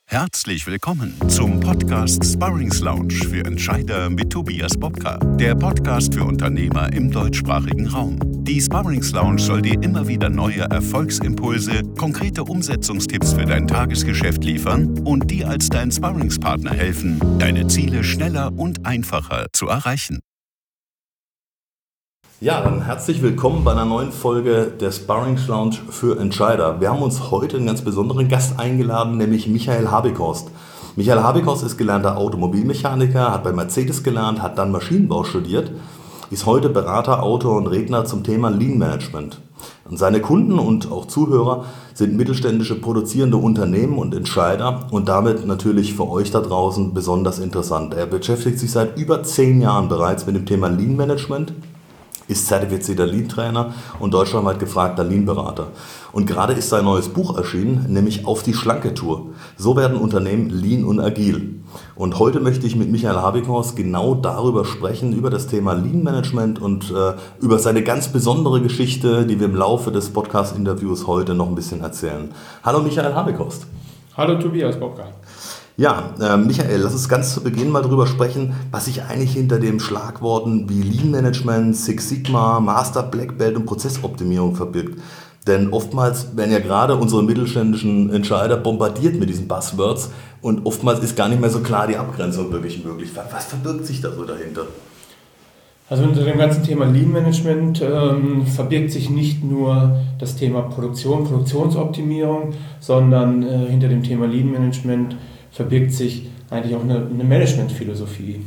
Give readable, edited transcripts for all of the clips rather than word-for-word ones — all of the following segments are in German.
Herzlich willkommen zum Podcast Sparrings Lounge für Entscheider mit Tobias Bobka, der Podcast für Unternehmer im deutschsprachigen Raum. Die Sparrings Lounge soll dir immer wieder neue Erfolgsimpulse, konkrete Umsetzungstipps für dein Tagesgeschäft liefern und dir als dein Sparringspartner helfen, deine Ziele schneller und einfacher zu erreichen. Ja, dann herzlich willkommen bei einer neuen Folge der Sparrings Lounge für Entscheider. Wir haben uns heute einen ganz besonderen Gast eingeladen, nämlich Michael Habekhorst. Michael Habekhorst ist gelernter Automobilmechaniker, hat bei Mercedes gelernt, hat dann Maschinenbau studiert, ist heute Berater, Autor und Redner zum Thema Lean Management. Und seine Kunden und auch Zuhörer sind mittelständische produzierende Unternehmen und Entscheider und damit natürlich für euch da draußen besonders interessant. Er beschäftigt sich seit über 10 Jahren bereits mit dem Thema Lean Management, ist zertifizierter Lean-Trainer und deutschlandweit gefragter Lean-Berater. Und gerade ist sein neues Buch erschienen, nämlich Auf die schlanke Tour. So werden Unternehmen lean und agil. Und heute möchte ich mit Michael Habekhorst genau darüber sprechen, über das Thema Lean-Management und über seine ganz besondere Geschichte, die wir im Laufe des Podcast-Interviews heute noch ein bisschen erzählen. Hallo Michael Habekhorst. Hallo Tobias Bobka. Ja, Michael, lass uns ganz zu Beginn mal drüber sprechen, was sich eigentlich hinter den Schlagworten wie Lean Management, Six Sigma, Master Black Belt und Prozessoptimierung verbirgt. Denn oftmals werden ja gerade unsere mittelständischen Entscheider bombardiert mit diesen Buzzwords und oftmals ist gar nicht mehr so klar die Abgrenzung wirklich möglich. Was verbirgt sich da so dahinter? Also unter dem ganzen Thema Lean Management verbirgt sich nicht nur das Thema Produktionsoptimierung, sondern hinter dem Thema Lean Management verbirgt sich eigentlich auch eine Managementphilosophie.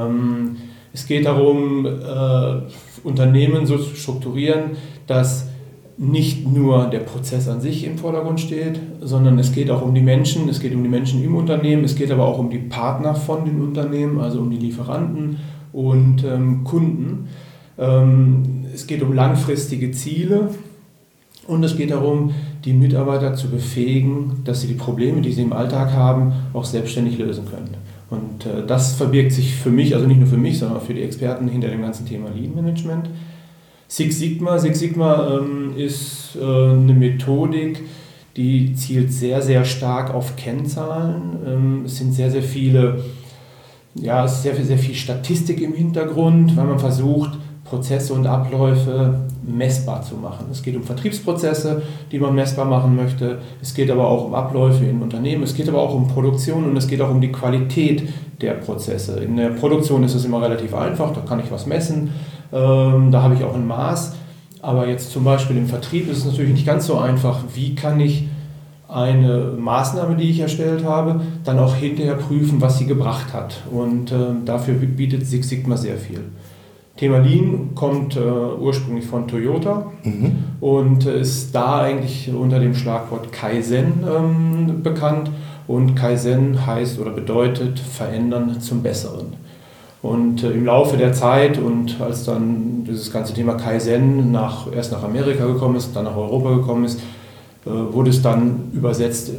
Es geht darum, Unternehmen so zu strukturieren, dass nicht nur der Prozess an sich im Vordergrund steht, sondern es geht auch um die Menschen, es geht um die Menschen im Unternehmen, es geht aber auch um die Partner von den Unternehmen, also um die Lieferanten und Kunden. Es geht um langfristige Ziele und es geht darum, die Mitarbeiter zu befähigen, dass sie die Probleme, die sie im Alltag haben, auch selbstständig lösen können. Und das verbirgt sich für mich, also nicht nur für mich, sondern auch für die Experten hinter dem ganzen Thema Lean Management. Six Sigma ist eine Methodik, die zielt sehr, sehr stark auf Kennzahlen. Es sind sehr, sehr viele, es ist sehr viel Statistik im Hintergrund, weil man versucht, Prozesse und Abläufe messbar zu machen. Es geht um Vertriebsprozesse, die man messbar machen möchte. Es geht aber auch um Abläufe in Unternehmen. Es geht aber auch um Produktion und es geht auch um die Qualität der Prozesse. In der Produktion ist es immer relativ einfach, da kann ich was messen, da habe ich auch ein Maß. Aber jetzt zum Beispiel im Vertrieb ist es natürlich nicht ganz so einfach. Wie kann ich eine Maßnahme, die ich erstellt habe, dann auch hinterher prüfen, was sie gebracht hat? Und dafür bietet Six Sigma sehr viel. Thema Lean kommt ursprünglich von Toyota und ist da eigentlich unter dem Schlagwort Kaizen bekannt. Und Kaizen heißt oder bedeutet verändern zum Besseren. Und im Laufe der Zeit und als dann dieses ganze Thema Kaizen erst nach Amerika gekommen ist, dann nach Europa gekommen ist, wurde es dann übersetzt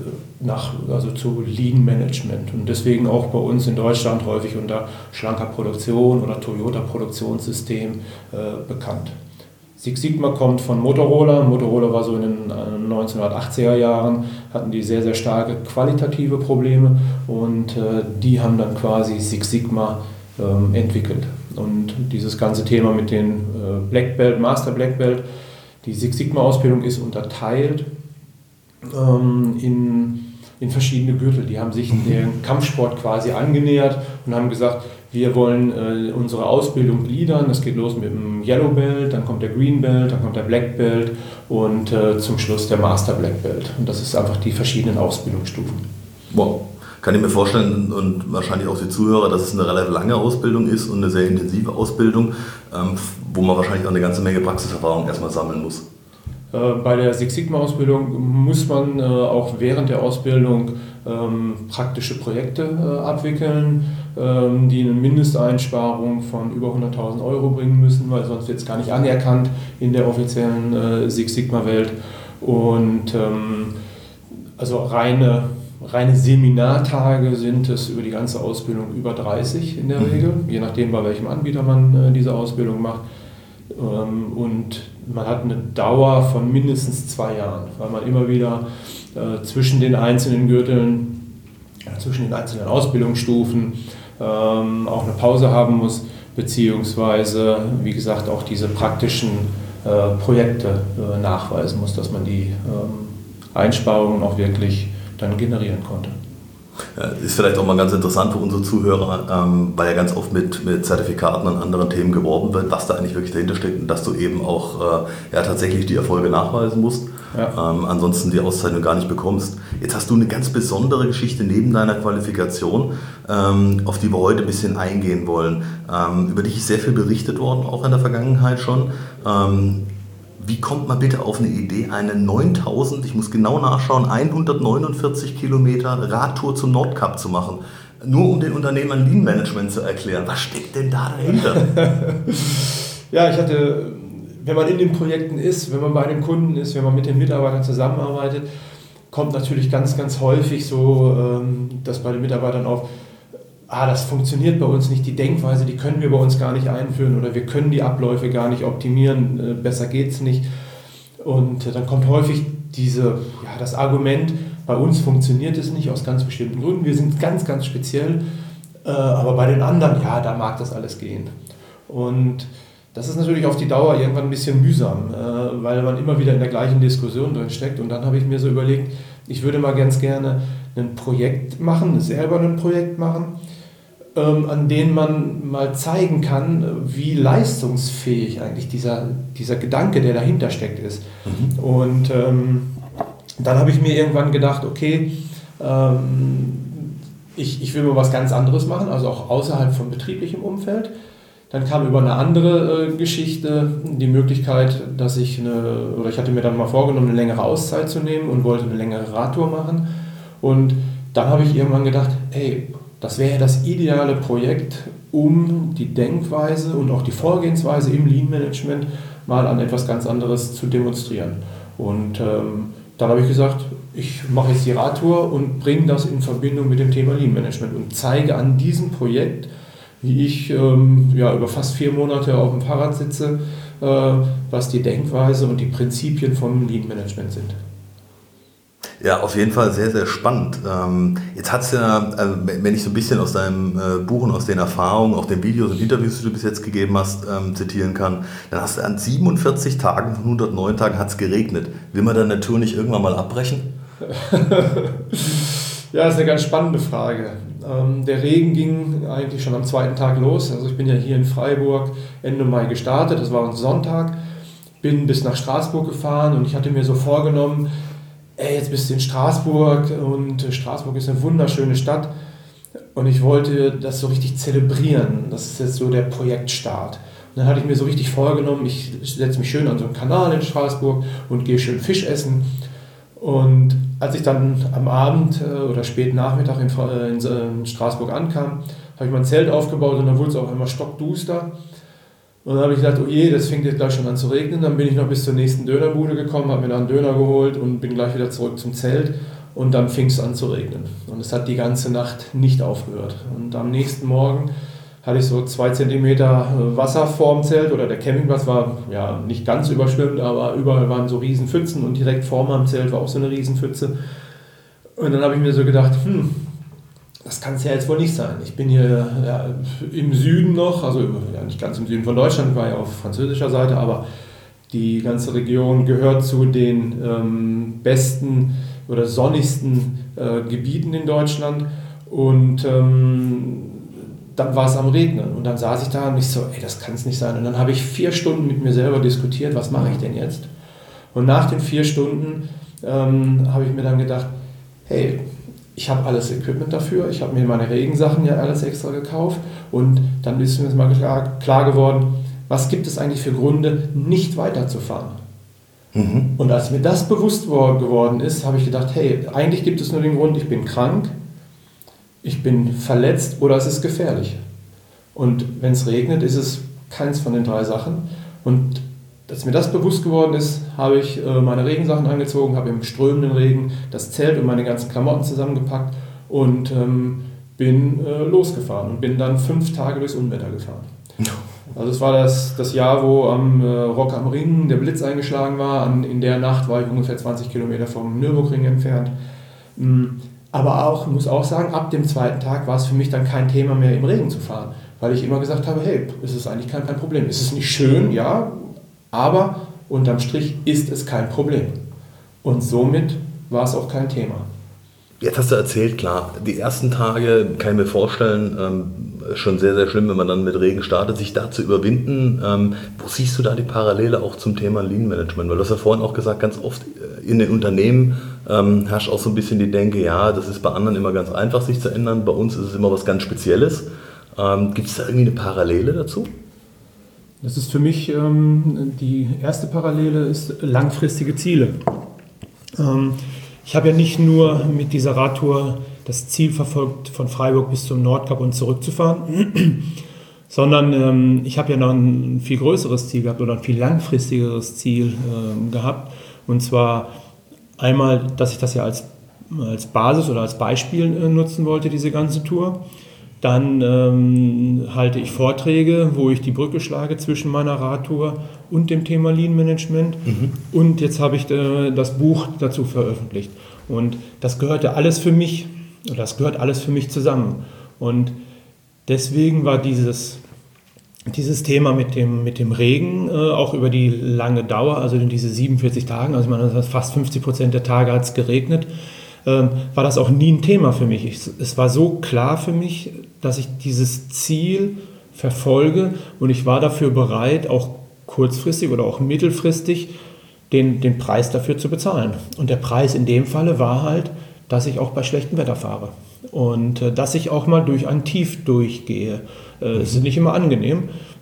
zu Lean Management und deswegen auch bei uns in Deutschland häufig unter schlanker Produktion oder Toyota Produktionssystem bekannt. Six Sigma kommt von Motorola. Motorola war so in den 1980er Jahren, hatten die sehr, sehr starke qualitative Probleme und die haben dann quasi Six Sigma entwickelt. Und dieses ganze Thema mit den Black Belt, Master Black Belt, die Six Sigma Ausbildung ist unterteilt in verschiedene Gürtel. Die haben sich dem Kampfsport quasi angenähert und haben gesagt, wir wollen unsere Ausbildung gliedern. Das geht los mit dem Yellow Belt, dann kommt der Green Belt, dann kommt der Black Belt und zum Schluss der Master Black Belt. Und das ist einfach die verschiedenen Ausbildungsstufen. Wow. Kann ich mir vorstellen und wahrscheinlich auch die Zuhörer, dass es eine relativ lange Ausbildung ist und eine sehr intensive Ausbildung, wo man wahrscheinlich auch eine ganze Menge Praxiserfahrung erstmal sammeln muss. Bei der Six Sigma Ausbildung muss man auch während der Ausbildung praktische Projekte abwickeln, die eine Mindesteinsparung von über 100.000 Euro bringen müssen, weil sonst wird es gar nicht anerkannt in der offiziellen Six Sigma Welt. Und also reine Seminartage sind es über die ganze Ausbildung über 30 in der Regel, je nachdem bei welchem Anbieter man diese Ausbildung macht. Und man hat eine Dauer von mindestens 2 Jahren, weil man immer wieder zwischen den einzelnen Gürteln zwischen den einzelnen Ausbildungsstufen auch eine Pause haben muss, beziehungsweise, wie gesagt, auch diese praktischen Projekte nachweisen muss, dass man die Einsparungen auch wirklich dann generieren konnte. Ja, ist vielleicht auch mal ganz interessant für unsere Zuhörer, weil ja ganz oft mit Zertifikaten und anderen Themen geworben wird, was da eigentlich wirklich dahinter steckt und dass du eben auch tatsächlich die Erfolge nachweisen musst, ansonsten die Auszeichnung gar nicht bekommst. Jetzt hast du eine ganz besondere Geschichte neben deiner Qualifikation, auf die wir heute ein bisschen eingehen wollen. Über dich ist sehr viel berichtet worden, auch in der Vergangenheit schon. Wie kommt man bitte auf eine Idee, eine 9000, ich muss genau nachschauen, 149 Kilometer Radtour zum Nordkap zu machen? Nur um den Unternehmern Lean Management zu erklären. Was steckt denn da dahinter? Ja, wenn man in den Projekten ist, wenn man bei den Kunden ist, wenn man mit den Mitarbeitern zusammenarbeitet, kommt natürlich ganz, ganz häufig so, dass bei den Mitarbeitern auf, das funktioniert bei uns nicht, die Denkweise, die können wir bei uns gar nicht einführen oder wir können die Abläufe gar nicht optimieren, besser geht's nicht. Und dann kommt häufig das Argument, bei uns funktioniert es nicht aus ganz bestimmten Gründen, wir sind ganz, ganz speziell, aber bei den anderen, da mag das alles gehen. Und das ist natürlich auf die Dauer irgendwann ein bisschen mühsam, weil man immer wieder in der gleichen Diskussion drin steckt. Und dann habe ich mir so überlegt, ich würde mal ganz gerne ein Projekt machen, selber ein Projekt machen, an dem man mal zeigen kann, wie leistungsfähig eigentlich dieser Gedanke, der dahinter steckt, ist. Mhm. Und dann habe ich mir irgendwann gedacht, okay, ich will mal was ganz anderes machen, also auch außerhalb von betrieblichem Umfeld. Dann kam über eine andere Geschichte die Möglichkeit, dass ich hatte mir dann mal vorgenommen, eine längere Auszeit zu nehmen und wollte eine längere Radtour machen. Und dann habe ich irgendwann gedacht, das wäre ja das ideale Projekt, um die Denkweise und auch die Vorgehensweise im Lean Management mal an etwas ganz anderes zu demonstrieren. Und dann habe ich gesagt, ich mache jetzt die Radtour und bringe das in Verbindung mit dem Thema Lean Management und zeige an diesem Projekt, wie ich über fast 4 Monate auf dem Fahrrad sitze, was die Denkweise und die Prinzipien vom Lean Management sind. Ja, auf jeden Fall sehr, sehr spannend. Jetzt hat es ja, wenn ich so ein bisschen aus deinem Buch und aus den Erfahrungen, auch den Videos und Interviews, die du bis jetzt gegeben hast, zitieren kann, dann hast du an 47 Tagen von 109 Tagen hat es geregnet. Will man dann Natur nicht irgendwann mal abbrechen? Ja, das ist eine ganz spannende Frage. Der Regen ging eigentlich schon am 2. Tag los. Also ich bin ja hier in Freiburg Ende Mai gestartet, das war ein Sonntag, bin bis nach Straßburg gefahren und ich hatte mir so vorgenommen, jetzt bist du in Straßburg und Straßburg ist eine wunderschöne Stadt und ich wollte das so richtig zelebrieren. Das ist jetzt so der Projektstart. Und dann hatte ich mir so richtig vorgenommen, ich setze mich schön an so einen Kanal in Straßburg und gehe schön Fisch essen. Und als ich dann am Abend oder späten Nachmittag in Straßburg ankam, habe ich mein Zelt aufgebaut und dann wurde es auch immer stockduster. Und dann habe ich gedacht, oh je, das fängt jetzt gleich schon an zu regnen. Dann bin ich noch bis zur nächsten Dönerbude gekommen, habe mir da einen Döner geholt und bin gleich wieder zurück zum Zelt. Und dann fing es an zu regnen. Und es hat die ganze Nacht nicht aufgehört. Und am nächsten Morgen hatte ich so 2 Zentimeter Wasser vorm Zelt oder der Campingplatz war ja nicht ganz überschwemmt, aber überall waren so Riesenpfützen und direkt vor meinem Zelt war auch so eine Riesenpfütze. Und dann habe ich mir so gedacht, das kann es ja jetzt wohl nicht sein. Ich bin hier im Süden noch, also nicht ganz im Süden von Deutschland, ich war ja auf französischer Seite, aber die ganze Region gehört zu den besten oder sonnigsten Gebieten in Deutschland und dann war es am Regnen und dann saß ich da und ich so, das kann es nicht sein. Und dann habe ich 4 Stunden mit mir selber diskutiert, was mache ich denn jetzt? Und nach den 4 Stunden habe ich mir dann gedacht, ich habe alles Equipment dafür, ich habe mir meine Regensachen ja alles extra gekauft und dann ist mir mal klar geworden, was gibt es eigentlich für Gründe, nicht weiterzufahren? Mhm. Und als mir das bewusst geworden ist, habe ich gedacht, eigentlich gibt es nur den Grund, ich bin krank, ich bin verletzt oder es ist gefährlich. Und wenn es regnet, ist es keins von den 3 Sachen. Und als mir das bewusst geworden ist, habe ich meine Regensachen angezogen, habe im strömenden Regen das Zelt und meine ganzen Klamotten zusammengepackt und bin losgefahren und bin dann 5 Tage durchs Unwetter gefahren. Also es war das Jahr, wo am Rock am Ring der Blitz eingeschlagen war. In der Nacht war ich ungefähr 20 Kilometer vom Nürburgring entfernt. Aber auch, muss auch sagen, ab dem zweiten Tag war es für mich dann kein Thema mehr, im Regen zu fahren. Weil ich immer gesagt habe, hey, es ist eigentlich kein Problem. Es ist nicht schön, ja, aber unterm Strich ist es kein Problem. Und somit war es auch kein Thema. Jetzt hast du erzählt, klar, die ersten Tage, kann ich mir vorstellen, schon sehr, sehr schlimm, wenn man dann mit Regen startet, sich da zu überwinden. Wo siehst du da die Parallele auch zum Thema Lean Management? Weil du hast ja vorhin auch gesagt, ganz oft in den Unternehmen herrscht auch so ein bisschen die Denke, ja, das ist bei anderen immer ganz einfach, sich zu ändern. Bei uns ist es immer was ganz Spezielles. Gibt es da irgendwie eine Parallele dazu? Das ist für mich, die erste Parallele ist langfristige Ziele. Ich habe ja nicht nur mit dieser Radtour das Ziel verfolgt, von Freiburg bis zum Nordkap und zurückzufahren, sondern ich habe ja noch ein viel größeres Ziel gehabt oder ein viel langfristigeres Ziel gehabt. Und zwar einmal, dass ich das ja als Basis oder als Beispiel nutzen wollte, diese ganze Tour. Dann halte ich Vorträge, wo ich die Brücke schlage zwischen meiner Radtour und dem Thema Lean Management. Und jetzt habe ich das Buch dazu veröffentlicht. Und das gehörte alles für mich, oder das gehört alles für mich zusammen. Und deswegen war dieses Thema mit dem Regen auch über die lange Dauer, also in diese 47 Tagen, also fast 50% der Tage hat es geregnet, war das auch nie ein Thema für mich. Es war so klar für mich, dass ich dieses Ziel verfolge und ich war dafür bereit, auch kurzfristig oder auch mittelfristig den Preis dafür zu bezahlen. Und der Preis in dem Falle war halt, dass ich auch bei schlechtem Wetter fahre und dass ich auch mal durch ein Tief durchgehe. Es ist nicht immer angenehm,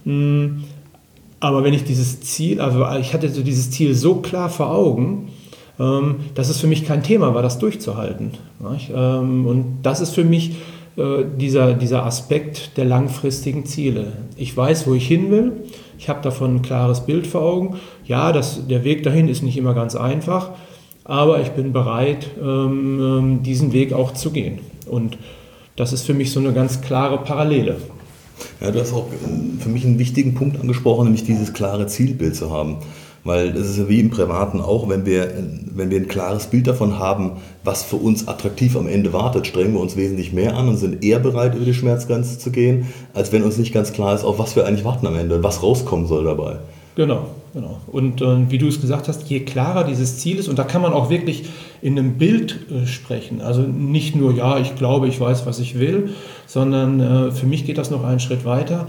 aber wenn ich dieses Ziel, also ich hatte so dieses Ziel so klar vor Augen, dass es für mich kein Thema war, das durchzuhalten. Und das ist für mich dieser Aspekt der langfristigen Ziele. Ich weiß, wo ich hin will, ich habe davon ein klares Bild vor Augen. Ja, der Weg dahin ist nicht immer ganz einfach, aber ich bin bereit, diesen Weg auch zu gehen. Und das ist für mich so eine ganz klare Parallele. Ja, du hast auch für mich einen wichtigen Punkt angesprochen, nämlich dieses klare Zielbild zu haben. Weil es ist ja wie im Privaten auch, wenn wir ein klares Bild davon haben, was für uns attraktiv am Ende wartet, strengen wir uns wesentlich mehr an und sind eher bereit, über die Schmerzgrenze zu gehen, als wenn uns nicht ganz klar ist, auf was wir eigentlich warten am Ende und was rauskommen soll dabei. Genau. Und wie du es gesagt hast, je klarer dieses Ziel ist, und da kann man auch wirklich in einem Bild sprechen, also nicht nur, ja, ich glaube, ich weiß, was ich will, sondern für mich geht das noch einen Schritt weiter.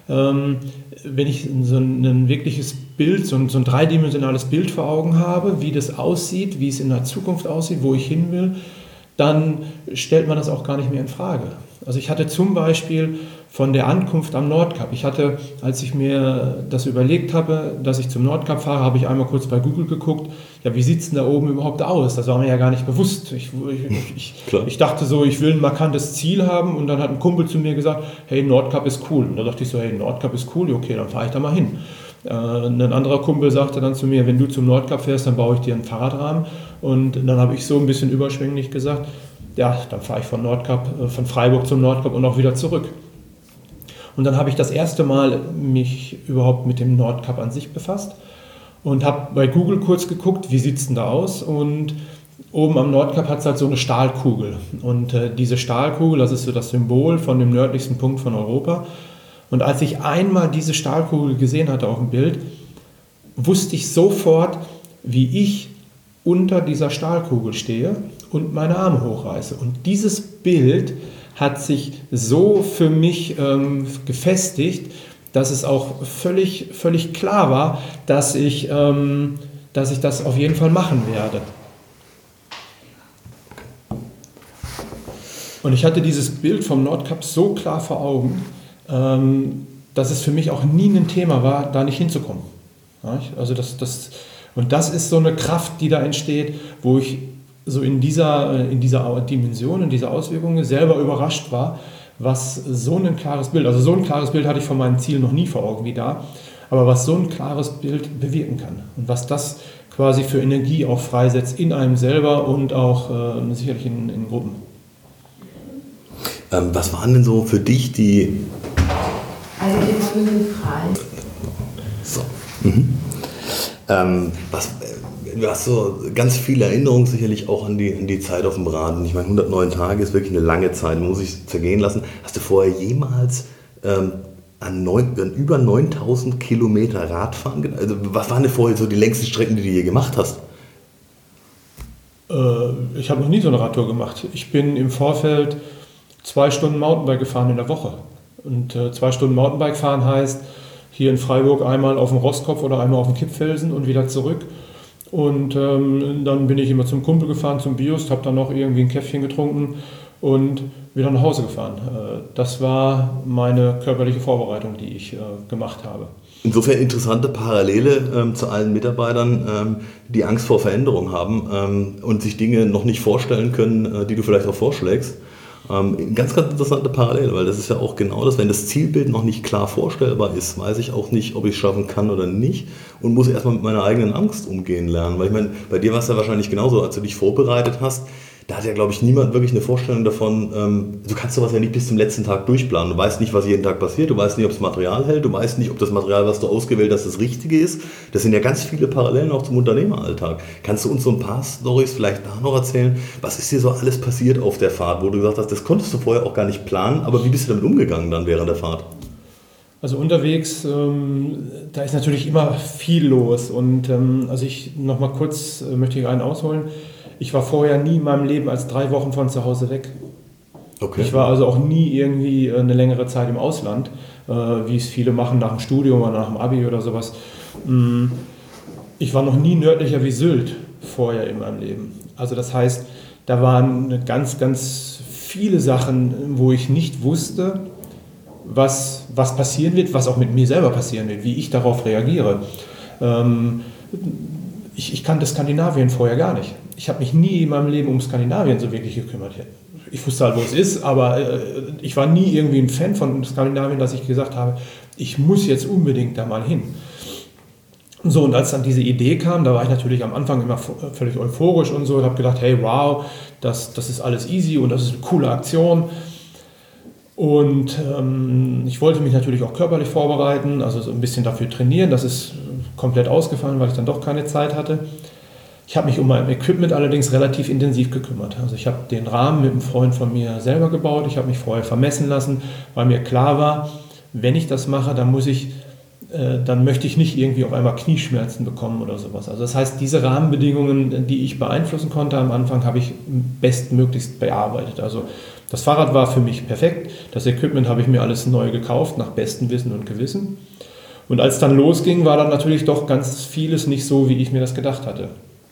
Wenn ich so ein wirkliches Bild, so ein dreidimensionales Bild vor Augen habe, wie das aussieht, wie es in der Zukunft aussieht, wo ich hin will, dann stellt man das auch gar nicht mehr in Frage. Also ich hatte zum Beispiel von der Ankunft am Nordkap, als ich mir das überlegt habe, dass ich zum Nordkap fahre, habe ich einmal kurz bei Google geguckt, ja, wie sieht es denn da oben überhaupt aus? Das war mir ja gar nicht bewusst. Ich dachte so, ich will ein markantes Ziel haben und dann hat ein Kumpel zu mir gesagt, hey, Nordkap ist cool. Und da dachte ich so, hey, Nordkap ist cool, okay, dann fahre ich da mal hin. Ein anderer Kumpel sagte dann zu mir, wenn du zum Nordkap fährst, dann baue ich dir einen Fahrradrahmen. Und dann habe ich so ein bisschen überschwänglich gesagt, ja, dann fahre ich von Freiburg zum Nordkap und auch wieder zurück. Und dann habe ich das erste Mal mich überhaupt mit dem Nordkap an sich befasst und habe bei Google kurz geguckt, wie sieht es denn da aus? Und oben am Nordkap hat es halt so eine Stahlkugel. Und diese Stahlkugel, das ist so das Symbol von dem nördlichsten Punkt von Europa. Und als ich einmal diese Stahlkugel gesehen hatte auf dem Bild, wusste ich sofort, wie ich unter dieser Stahlkugel stehe und meine Arme hochreiße. Und dieses Bild hat sich so für mich gefestigt, dass es auch völlig klar war, dass ich das auf jeden Fall machen werde. Und ich hatte dieses Bild vom Nordkap so klar vor Augen, dass es für mich auch nie ein Thema war, da nicht hinzukommen. Ja, also das ist so eine Kraft, die da entsteht, wo ich so in dieser Dimension, in dieser Auswirkung selber überrascht war, was so ein klares Bild, also so ein klares Bild hatte ich von meinem Ziel noch nie vor Augen wie da, aber was so ein klares Bild bewirken kann und was das quasi für Energie auch freisetzt in einem selber und auch sicherlich in Gruppen. Was waren denn so für dich die... Also die Folien frei. So. du hast so ganz viele Erinnerungen sicherlich auch an die Zeit auf dem Rad. Und ich meine, 109 Tage ist wirklich eine lange Zeit, man muss sich zergehen lassen. Hast du vorher jemals an über 9000 Kilometer Radfahren? Also was waren denn vorher so die längsten Strecken, die du je gemacht hast? Ich habe noch nie so eine Radtour gemacht. Ich bin im Vorfeld 2 Stunden Mountainbike gefahren in der Woche. Und 2 Stunden Mountainbike fahren heißt, hier in Freiburg einmal auf dem Rostkopf oder einmal auf dem Kippfelsen und wieder zurück. Und dann bin ich immer zum Kumpel gefahren, zum Bios, habe dann noch irgendwie ein Käffchen getrunken und wieder nach Hause gefahren. Das war meine körperliche Vorbereitung, die ich gemacht habe. Insofern interessante Parallele zu allen Mitarbeitern, die Angst vor Veränderung haben und sich Dinge noch nicht vorstellen können, die du vielleicht auch vorschlägst. Ganz, ganz interessante Parallele, weil das ist ja auch genau das, wenn das Zielbild noch nicht klar vorstellbar ist, weiß ich auch nicht, ob ich es schaffen kann oder nicht und muss erstmal mit meiner eigenen Angst umgehen lernen. Weil ich meine, bei dir war es ja wahrscheinlich genauso, als du dich vorbereitet hast, da hat ja, glaube ich, niemand wirklich eine Vorstellung davon, du kannst sowas ja nicht bis zum letzten Tag durchplanen. Du weißt nicht, was jeden Tag passiert, du weißt nicht, ob das Material hält, du weißt nicht, ob das Material, was du ausgewählt hast, das Richtige ist. Das sind ja ganz viele Parallelen auch zum Unternehmeralltag. Kannst du uns so ein paar Storys vielleicht da noch erzählen? Was ist dir so alles passiert auf der Fahrt, wo du gesagt hast, das konntest du vorher auch gar nicht planen, aber wie bist du damit umgegangen dann während der Fahrt? Also unterwegs, da ist natürlich immer viel los und also ich nochmal kurz möchte ich einen ausholen. Ich war vorher nie in meinem Leben als 3 Wochen von zu Hause weg. Okay. Ich war also auch nie irgendwie eine längere Zeit im Ausland, wie es viele machen nach dem Studium oder nach dem Abi oder sowas. Ich war noch nie nördlicher wie Sylt vorher in meinem Leben. Also das heißt, da waren ganz, ganz viele Sachen, wo ich nicht wusste, was passieren wird, was auch mit mir selber passieren wird, wie ich darauf reagiere. Ich kannte Skandinavien vorher gar nicht. Ich habe mich nie in meinem Leben um Skandinavien so wirklich gekümmert. Ich wusste halt, wo es ist, aber ich war nie irgendwie ein Fan von Skandinavien, dass ich gesagt habe, ich muss jetzt unbedingt da mal hin. So, und als dann diese Idee kam, da war ich natürlich am Anfang immer völlig euphorisch und so und habe gedacht, hey, wow, das ist alles easy und das ist eine coole Aktion. Und ich wollte mich natürlich auch körperlich vorbereiten, also so ein bisschen dafür trainieren. Das ist komplett ausgefallen, weil ich dann doch keine Zeit hatte. Ich habe mich um mein Equipment allerdings relativ intensiv gekümmert. Also ich habe den Rahmen mit einem Freund von mir selber gebaut. Ich habe mich vorher vermessen lassen, weil mir klar war, wenn ich das mache, dann möchte ich nicht irgendwie auf einmal Knieschmerzen bekommen oder sowas. Also das heißt, diese Rahmenbedingungen, die ich beeinflussen konnte am Anfang, habe ich bestmöglichst bearbeitet. Also das Fahrrad war für mich perfekt. Das Equipment habe ich mir alles neu gekauft, nach bestem Wissen und Gewissen. Und als dann losging, war dann natürlich doch ganz vieles nicht so, wie ich mir das gedacht hatte.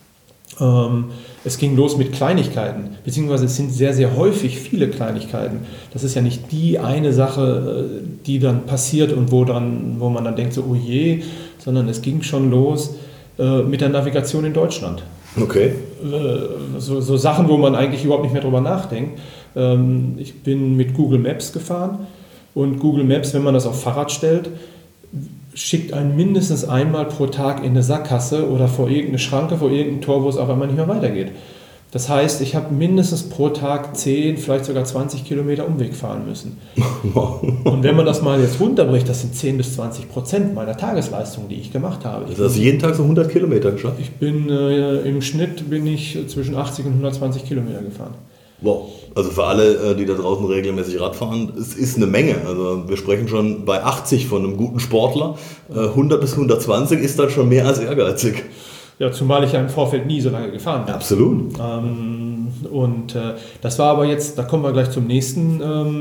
Es ging los mit Kleinigkeiten, beziehungsweise es sind sehr, sehr häufig viele Kleinigkeiten. Das ist ja nicht die eine Sache, die dann passiert und wo man dann denkt, so, oh je, sondern es ging schon los mit der Navigation in Deutschland. Okay. So Sachen, wo man eigentlich überhaupt nicht mehr drüber nachdenkt. Ich bin mit Google Maps gefahren und Google Maps, wenn man das auf Fahrrad stellt, schickt einen mindestens einmal pro Tag in eine Sackgasse oder vor irgendeine Schranke, vor irgendein Tor, wo es auf einmal nicht mehr weitergeht. Das heißt, ich habe mindestens pro Tag 10, vielleicht sogar 20 Kilometer Umweg fahren müssen. Und wenn man das mal jetzt runterbricht, das sind 10-20% meiner Tagesleistung, die ich gemacht habe. Also hast du jeden Tag so 100 Kilometer geschafft? Im Schnitt bin ich zwischen 80 und 120 Kilometer gefahren. Wow, also für alle, die da draußen regelmäßig Rad fahren, es ist eine Menge. Also wir sprechen schon bei 80 von einem guten Sportler. 100 bis 120 ist dann schon mehr als ehrgeizig. Ja, zumal ich ja im Vorfeld nie so lange gefahren bin. Absolut. Das war aber jetzt, da kommen wir gleich zum nächsten,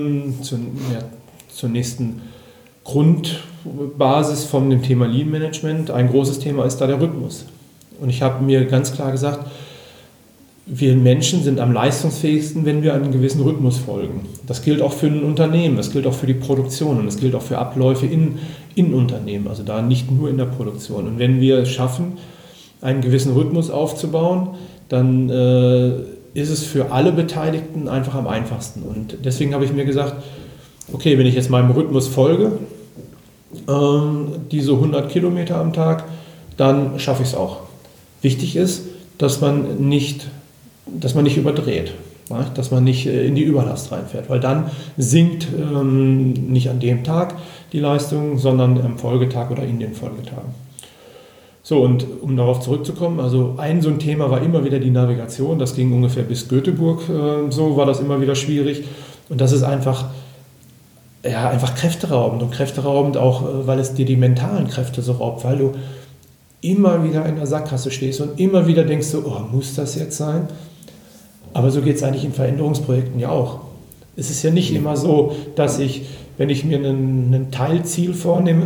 zur nächsten Grundbasis von dem Thema Lean Management. Ein großes Thema ist da der Rhythmus. Und ich habe mir ganz klar gesagt, wir Menschen sind am leistungsfähigsten, wenn wir einem gewissen Rhythmus folgen. Das gilt auch für ein Unternehmen, das gilt auch für die Produktion und das gilt auch für Abläufe in Unternehmen, also da nicht nur in der Produktion. Und wenn wir es schaffen, einen gewissen Rhythmus aufzubauen, dann ist es für alle Beteiligten einfach am einfachsten. Und deswegen habe ich mir gesagt, okay, wenn ich jetzt meinem Rhythmus folge, diese 100 Kilometer am Tag, dann schaffe ich es auch. Wichtig ist, dass man nicht überdreht, dass man nicht in die Überlast reinfährt, weil dann sinkt nicht an dem Tag die Leistung, sondern am Folgetag oder in den Folgetagen. So, und um darauf zurückzukommen, also so ein Thema war immer wieder die Navigation, das ging ungefähr bis Göteborg, so war das immer wieder schwierig. Und das ist einfach kräfteraubend, und kräfteraubend auch, weil es dir die mentalen Kräfte so raubt, weil du immer wieder in der Sackgasse stehst und immer wieder denkst so, oh, muss das jetzt sein? Aber so geht es eigentlich in Veränderungsprojekten ja auch. Es ist ja nicht immer so, dass ich, wenn ich mir ein Teilziel vornehme,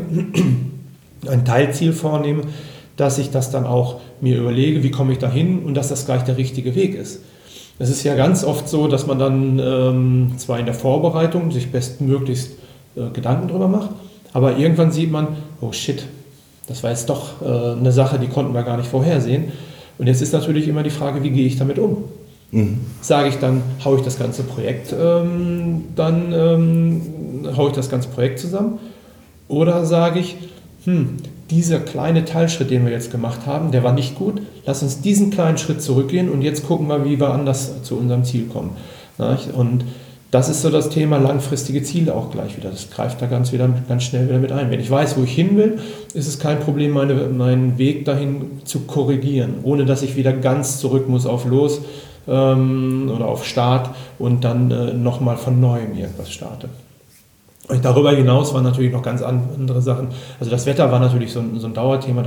dass ich das dann auch mir überlege, wie komme ich da hin und dass das gleich der richtige Weg ist. Es ist ja ganz oft so, dass man dann zwar in der Vorbereitung sich bestmöglichst Gedanken drüber macht, aber irgendwann sieht man, oh shit, das war jetzt doch eine Sache, die konnten wir gar nicht vorhersehen. Und jetzt ist natürlich immer die Frage, wie gehe ich damit um? Sage ich dann, haue ich das ganze Projekt zusammen? Oder sage ich, dieser kleine Teilschritt, den wir jetzt gemacht haben, der war nicht gut. Lass uns diesen kleinen Schritt zurückgehen und jetzt gucken wir, wie wir anders zu unserem Ziel kommen. Und das ist so das Thema langfristige Ziele auch gleich wieder. Das greift da ganz schnell wieder mit ein. Wenn ich weiß, wo ich hin will, ist es kein Problem, meinen Weg dahin zu korrigieren, ohne dass ich wieder ganz zurück muss auf Los oder auf Start und dann nochmal von Neuem irgendwas starte. Und darüber hinaus waren natürlich noch ganz andere Sachen. Also das Wetter war natürlich so ein Dauerthema,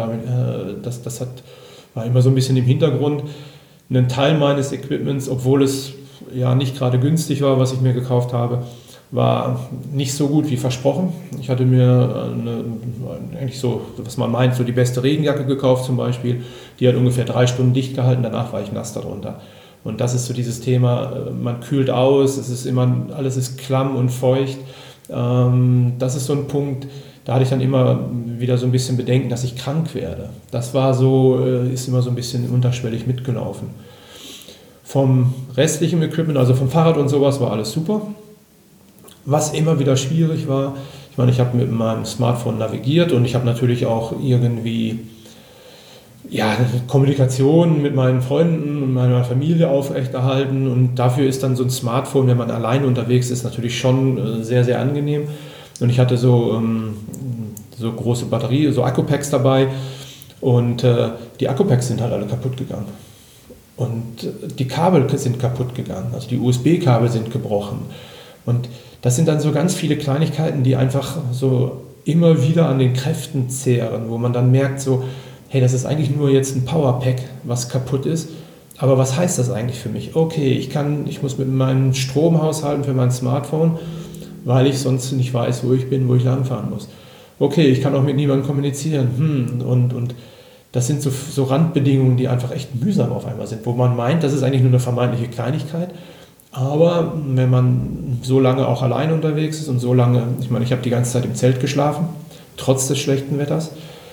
war immer so ein bisschen im Hintergrund. Ein Teil meines Equipments, obwohl es ja nicht gerade günstig war, was ich mir gekauft habe, war nicht so gut wie versprochen. Ich hatte mir eigentlich so, was man meint, so die beste Regenjacke gekauft zum Beispiel. Die hat ungefähr 3 Stunden dicht gehalten, danach war ich nass darunter. Und das ist so dieses Thema, man kühlt aus, alles ist klamm und feucht. Das ist so ein Punkt, da hatte ich dann immer wieder so ein bisschen Bedenken, dass ich krank werde. Das war so, ist immer so ein bisschen unterschwellig mitgelaufen. Vom restlichen Equipment, also vom Fahrrad und sowas, war alles super. Was immer wieder schwierig war, ich habe mit meinem Smartphone navigiert und ich habe natürlich auch irgendwie Kommunikation mit meinen Freunden und meiner Familie aufrechterhalten, und dafür ist dann so ein Smartphone, wenn man alleine unterwegs ist, natürlich schon sehr, sehr angenehm. Und ich hatte so große Batterie, so Akkupacks dabei, und die Akkupacks sind halt alle kaputt gegangen. Und die Kabel sind kaputt gegangen, also die USB-Kabel sind gebrochen. Und das sind dann so ganz viele Kleinigkeiten, die einfach so immer wieder an den Kräften zehren, wo man dann merkt so, hey, das ist eigentlich nur jetzt ein Powerpack, was kaputt ist, aber was heißt das eigentlich für mich? Okay, ich muss mit meinem Strom haushalten für mein Smartphone, weil ich sonst nicht weiß, wo ich bin, wo ich langfahren muss. Okay, ich kann auch mit niemandem kommunizieren. Und das sind so Randbedingungen, die einfach echt mühsam auf einmal sind, wo man meint, das ist eigentlich nur eine vermeintliche Kleinigkeit, aber wenn man so lange auch alleine unterwegs ist und so lange, ich habe die ganze Zeit im Zelt geschlafen, trotz des schlechten Wetters,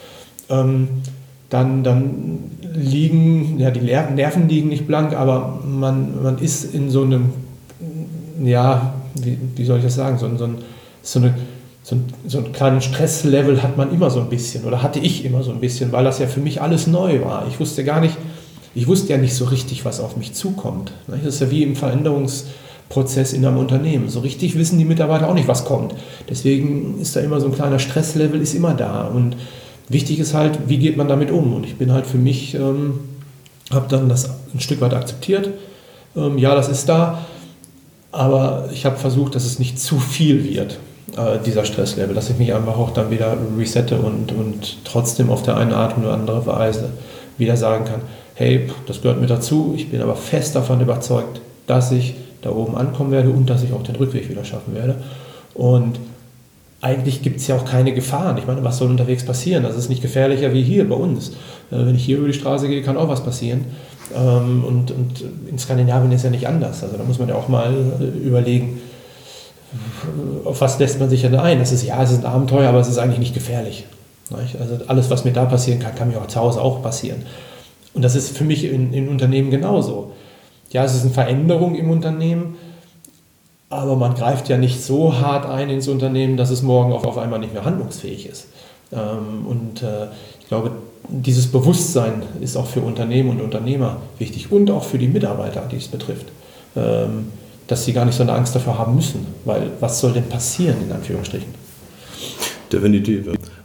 dann liegen, die Nerven liegen nicht blank, aber man ist in so einem, wie soll ich das sagen, so einen kleinen Stresslevel hat man immer so ein bisschen, oder hatte ich immer so ein bisschen, weil das ja für mich alles neu war. Ich wusste ja nicht so richtig, was auf mich zukommt. Das ist ja wie im Veränderungsprozess in einem Unternehmen. So richtig wissen die Mitarbeiter auch nicht, was kommt. Deswegen ist da immer so ein kleiner Stresslevel, ist immer da. Und wichtig ist halt, wie geht man damit um? Und ich bin halt für mich, habe dann das ein Stück weit akzeptiert. Das ist da, aber ich habe versucht, dass es nicht zu viel wird, dieser Stresslevel, dass ich mich einfach auch dann wieder resette und trotzdem auf der eine Art oder andere Weise wieder sagen kann, hey, das gehört mir dazu, ich bin aber fest davon überzeugt, dass ich da oben ankommen werde und dass ich auch den Rückweg wieder schaffen werde. Und eigentlich gibt es ja auch keine Gefahren. Ich meine, was soll unterwegs passieren? Das ist nicht gefährlicher wie hier bei uns. Wenn ich hier über die Straße gehe, kann auch was passieren. Und in Skandinavien ist ja nicht anders. Also da muss man ja auch mal überlegen, auf was lässt man sich denn ein? Es ist ein Abenteuer, aber es ist eigentlich nicht gefährlich. Also alles, was mir da passieren kann, kann mir auch zu Hause auch passieren. Und das ist für mich in Unternehmen genauso. Ja, es ist eine Veränderung im Unternehmen, aber man greift ja nicht so hart ein ins Unternehmen, dass es morgen auf einmal nicht mehr handlungsfähig ist. Ich glaube, dieses Bewusstsein ist auch für Unternehmen und Unternehmer wichtig und auch für die Mitarbeiter, die es betrifft, dass sie gar nicht so eine Angst davor haben müssen, weil was soll denn passieren, in Anführungsstrichen? Definitiv. Ja.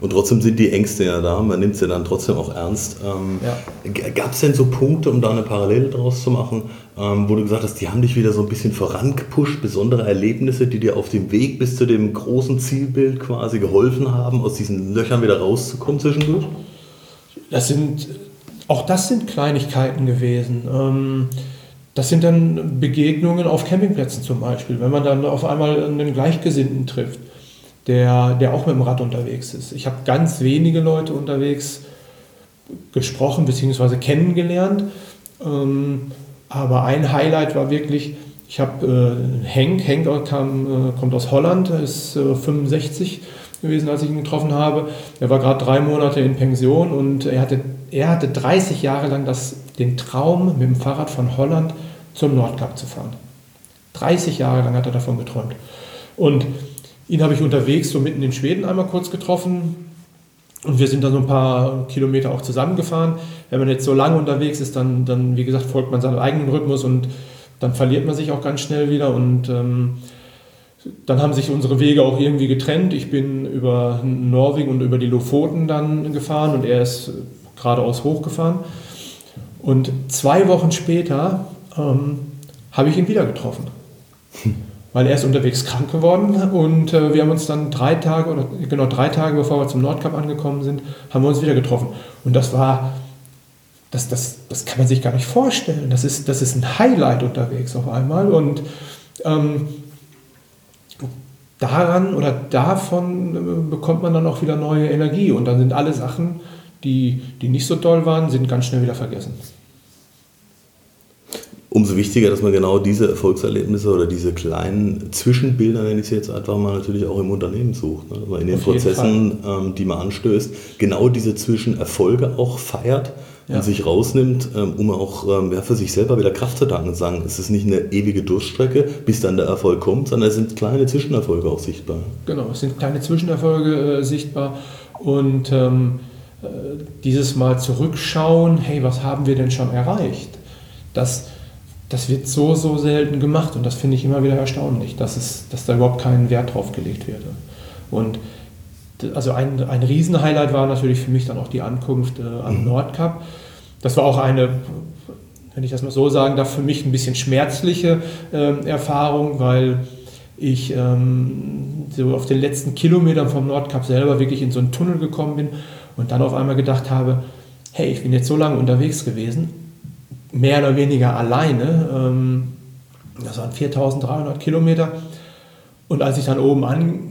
Und trotzdem sind die Ängste ja da, man nimmt sie dann trotzdem auch ernst. Gab es denn so Punkte, um da eine Parallele draus zu machen, wo du gesagt hast, die haben dich wieder so ein bisschen vorangepusht, besondere Erlebnisse, die dir auf dem Weg bis zu dem großen Zielbild quasi geholfen haben, aus diesen Löchern wieder rauszukommen zwischendurch? Das sind Kleinigkeiten gewesen. Das sind dann Begegnungen auf Campingplätzen zum Beispiel, wenn man dann auf einmal einen Gleichgesinnten trifft, der auch mit dem Rad unterwegs ist. Ich habe ganz wenige Leute unterwegs gesprochen bzw. kennengelernt, aber ein Highlight war wirklich, ich habe Henk kommt aus Holland, ist 65 gewesen, als ich ihn getroffen habe. Er war gerade 3 Monate in Pension und er hatte 30 Jahre lang den Traum, mit dem Fahrrad von Holland zum Nordkap zu fahren. 30 Jahre lang hat er davon geträumt. Und ihn habe ich unterwegs, so mitten in Schweden, einmal kurz getroffen. Und wir sind dann so ein paar Kilometer auch zusammengefahren. Wenn man jetzt so lange unterwegs ist, dann wie gesagt, folgt man seinem eigenen Rhythmus und dann verliert man sich auch ganz schnell wieder. Und dann haben sich unsere Wege auch irgendwie getrennt. Ich bin über Norwegen und über die Lofoten dann gefahren und er ist geradeaus hochgefahren. Und 2 Wochen später habe ich ihn wieder getroffen. Weil er ist unterwegs krank geworden und wir haben uns dann 3 Tage, bevor wir zum Nordkap angekommen sind, haben wir uns wieder getroffen. Und das kann man sich gar nicht vorstellen. Das ist ein Highlight unterwegs auf einmal und davon bekommt man dann auch wieder neue Energie und dann sind alle Sachen, die nicht so toll waren, sind ganz schnell wieder vergessen. Umso wichtiger, dass man genau diese Erfolgserlebnisse oder diese kleinen Zwischenbilder, nenne ich sie jetzt einfach mal, natürlich auch im Unternehmen sucht. Ne? Dass man in den Prozessen, die man anstößt, genau diese Zwischenerfolge auch feiert und sich rausnimmt, um auch für sich selber wieder Kraft zu tanken und sagen, es ist nicht eine ewige Durststrecke, bis dann der Erfolg kommt, sondern es sind kleine Zwischenerfolge auch sichtbar. Genau, es sind kleine Zwischenerfolge sichtbar und dieses Mal zurückschauen, hey, was haben wir denn schon erreicht? Das wird so selten gemacht und das finde ich immer wieder erstaunlich, dass da überhaupt kein Wert drauf gelegt wird. Und also ein Riesenhighlight war natürlich für mich dann auch die Ankunft am Nordkap. Das war auch eine, wenn ich das mal so sagen darf, für mich ein bisschen schmerzliche Erfahrung, weil ich so auf den letzten Kilometern vom Nordkap selber wirklich in so einen Tunnel gekommen bin und dann auf einmal gedacht habe, hey, ich bin jetzt so lange unterwegs gewesen, mehr oder weniger alleine, das waren 4.300 Kilometer und als ich dann oben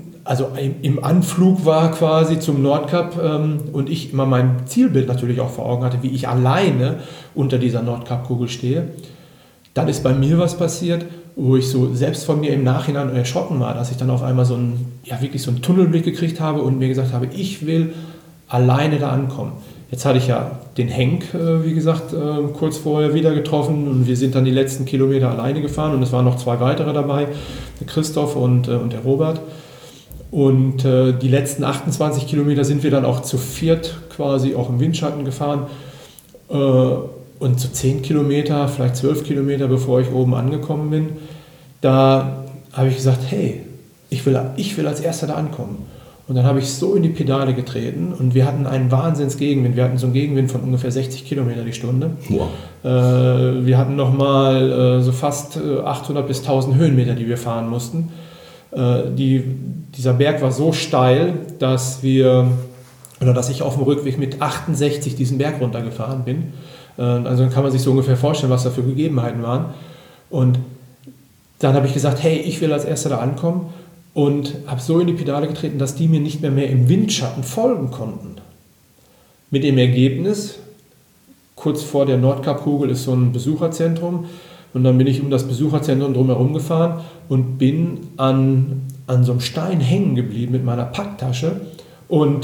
im Anflug war quasi zum Nordkap und ich immer mein Zielbild natürlich auch vor Augen hatte, wie ich alleine unter dieser Nordkap-Kugel stehe, dann ist bei mir was passiert, wo ich so selbst von mir im Nachhinein erschrocken war, dass ich dann auf einmal wirklich so einen Tunnelblick gekriegt habe und mir gesagt habe, ich will alleine da ankommen. Jetzt hatte ich ja den Henk, wie gesagt, kurz vorher wieder getroffen und wir sind dann die letzten Kilometer alleine gefahren und es waren noch 2 weitere dabei, der Christoph und der Robert. Und die letzten 28 Kilometer sind wir dann auch zu 4 quasi auch im Windschatten gefahren und so 10 Kilometer, vielleicht 12 Kilometer, bevor ich oben angekommen bin, da habe ich gesagt, hey, ich will als Erster da ankommen. Und dann habe ich so in die Pedale getreten und wir hatten einen Wahnsinns-Gegenwind. Wir hatten so einen Gegenwind von ungefähr 60 Kilometer die Stunde. Wow. Wir hatten nochmal so fast 800 bis 1000 Höhenmeter, die wir fahren mussten. Dieser Berg war so steil, dass ich auf dem Rückweg mit 68 diesen Berg runtergefahren bin. Also dann kann man sich so ungefähr vorstellen, was da für Gegebenheiten waren. Und dann habe ich gesagt, hey, ich will als Erster da ankommen. Und habe so in die Pedale getreten, dass die mir nicht mehr im Windschatten folgen konnten. Mit dem Ergebnis, kurz vor der Nordkap-Kugel ist so ein Besucherzentrum und dann bin ich um das Besucherzentrum drumherum gefahren und bin an so einem Stein hängen geblieben mit meiner Packtasche und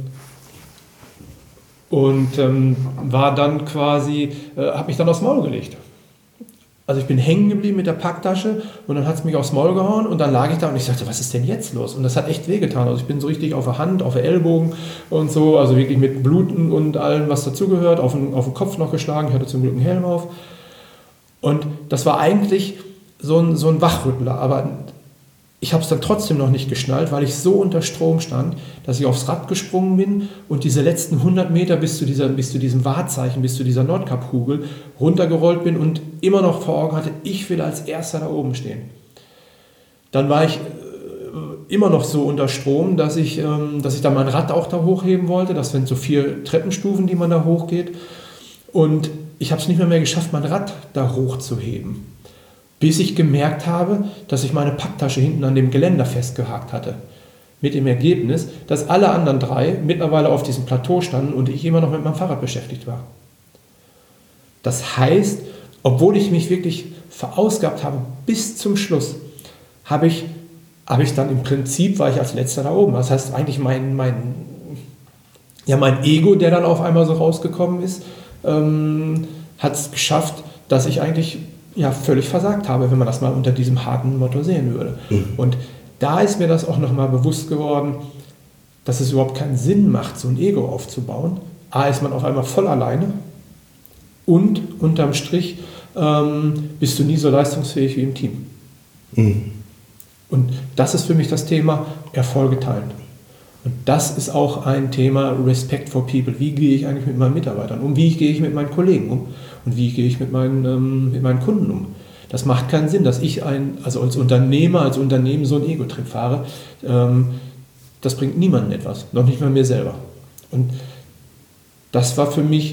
war dann quasi, habe mich dann aufs Maul gelegt. Also ich bin hängen geblieben mit der Packtasche und dann hat es mich aufs Maul gehauen und dann lag ich da und ich sagte, was ist denn jetzt los? Und das hat echt wehgetan. Also ich bin so richtig auf der Hand, auf der Ellbogen und so, also wirklich mit Bluten und allem, was dazugehört, auf den Kopf noch geschlagen. Ich hatte zum Glück einen Helm auf. Und das war eigentlich so ein Wachrüttler, aber Ich habe es dann trotzdem noch nicht geschnallt, weil ich so unter Strom stand, dass ich aufs Rad gesprungen bin und diese letzten 100 Meter bis zu diesem Wahrzeichen, bis zu dieser Nordkap-Kugel runtergerollt bin und immer noch vor Augen hatte, ich will als Erster da oben stehen. Dann war ich immer noch so unter Strom, dass ich dann mein Rad auch da hochheben wollte. Das sind so 4 Treppenstufen, die man da hochgeht. Und ich habe es nicht mehr geschafft, mein Rad da hochzuheben. Bis ich gemerkt habe, dass ich meine Packtasche hinten an dem Geländer festgehakt hatte. Mit dem Ergebnis, dass alle anderen 3 mittlerweile auf diesem Plateau standen und ich immer noch mit meinem Fahrrad beschäftigt war. Das heißt, obwohl ich mich wirklich verausgabt habe bis zum Schluss, habe ich dann im Prinzip, war ich als Letzter da oben. Das heißt, eigentlich mein Ego, der dann auf einmal so rausgekommen ist, hat es geschafft, dass ich eigentlich völlig versagt habe, wenn man das mal unter diesem harten Motto sehen würde. Und da ist mir das auch nochmal bewusst geworden, dass es überhaupt keinen Sinn macht, so ein Ego aufzubauen. A, ist man auf einmal voll alleine und unterm Strich bist du nie so leistungsfähig wie im Team. Und das ist für mich das Thema Erfolge teilen. Und das ist auch ein Thema Respect for People. Wie gehe ich eigentlich mit meinen Mitarbeitern um? Wie gehe ich mit meinen Kollegen um? Und wie gehe ich mit meinen Kunden um? Das macht keinen Sinn, dass ich als Unternehmen so einen Ego-Trip fahre. Das bringt niemandem etwas, noch nicht mal mir selber. Und das war für mich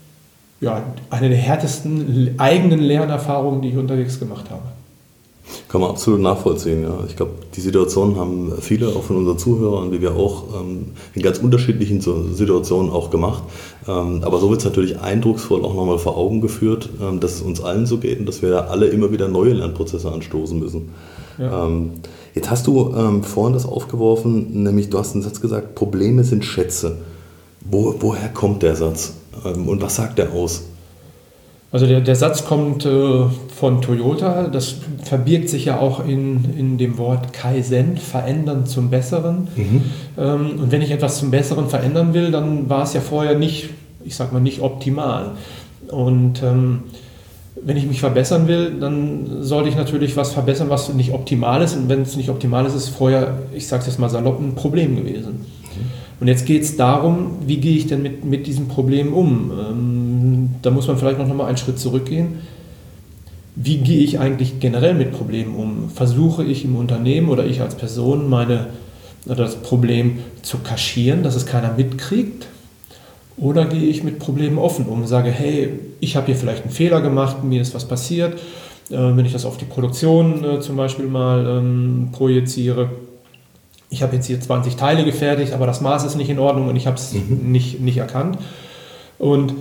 eine der härtesten eigenen Lernerfahrungen, die ich unterwegs gemacht habe. Kann man absolut nachvollziehen. Ja. Ich glaube, die Situation haben viele, auch von unseren Zuhörern, wie wir auch, in ganz unterschiedlichen Situationen auch gemacht. Aber so wird es natürlich eindrucksvoll auch nochmal vor Augen geführt, dass es uns allen so geht und dass wir da alle immer wieder neue Lernprozesse anstoßen müssen. Ja. Jetzt hast du vorhin das aufgeworfen, nämlich du hast einen Satz gesagt, Probleme sind Schätze. Woher kommt der Satz und was sagt der aus? Also der Satz kommt von Toyota, das verbirgt sich ja auch in dem Wort Kaizen, verändern zum Besseren. Und wenn ich etwas zum Besseren verändern will, dann war es ja vorher nicht optimal. Und wenn ich mich verbessern will, dann sollte ich natürlich was verbessern, was nicht optimal ist. Und wenn es nicht optimal ist, ist es vorher, ich sage es jetzt mal salopp, ein Problem gewesen. Und jetzt geht es darum, wie gehe ich denn mit diesem Problem um? Da muss man vielleicht noch mal einen Schritt zurückgehen. Wie gehe ich eigentlich generell mit Problemen um? Versuche ich im Unternehmen oder ich als Person das Problem zu kaschieren, dass es keiner mitkriegt? Oder gehe ich mit Problemen offen um und sage, hey, ich habe hier vielleicht einen Fehler gemacht, mir ist was passiert. Wenn ich das auf die Produktion zum Beispiel mal projiziere, ich habe jetzt hier 20 Teile gefertigt, aber das Maß ist nicht in Ordnung und ich habe es nicht erkannt. Und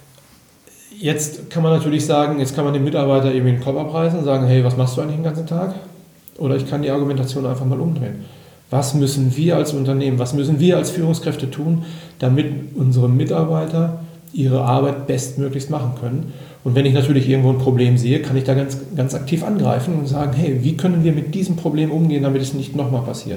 jetzt kann man natürlich sagen, jetzt kann man dem Mitarbeiter irgendwie den Kopf abreißen und sagen, hey, was machst du eigentlich den ganzen Tag? Oder ich kann die Argumentation einfach mal umdrehen. Was müssen wir als Unternehmen, was müssen wir als Führungskräfte tun, damit unsere Mitarbeiter ihre Arbeit bestmöglichst machen können? Und wenn ich natürlich irgendwo ein Problem sehe, kann ich da ganz, ganz aktiv angreifen und sagen, hey, wie können wir mit diesem Problem umgehen, damit es nicht nochmal passiert?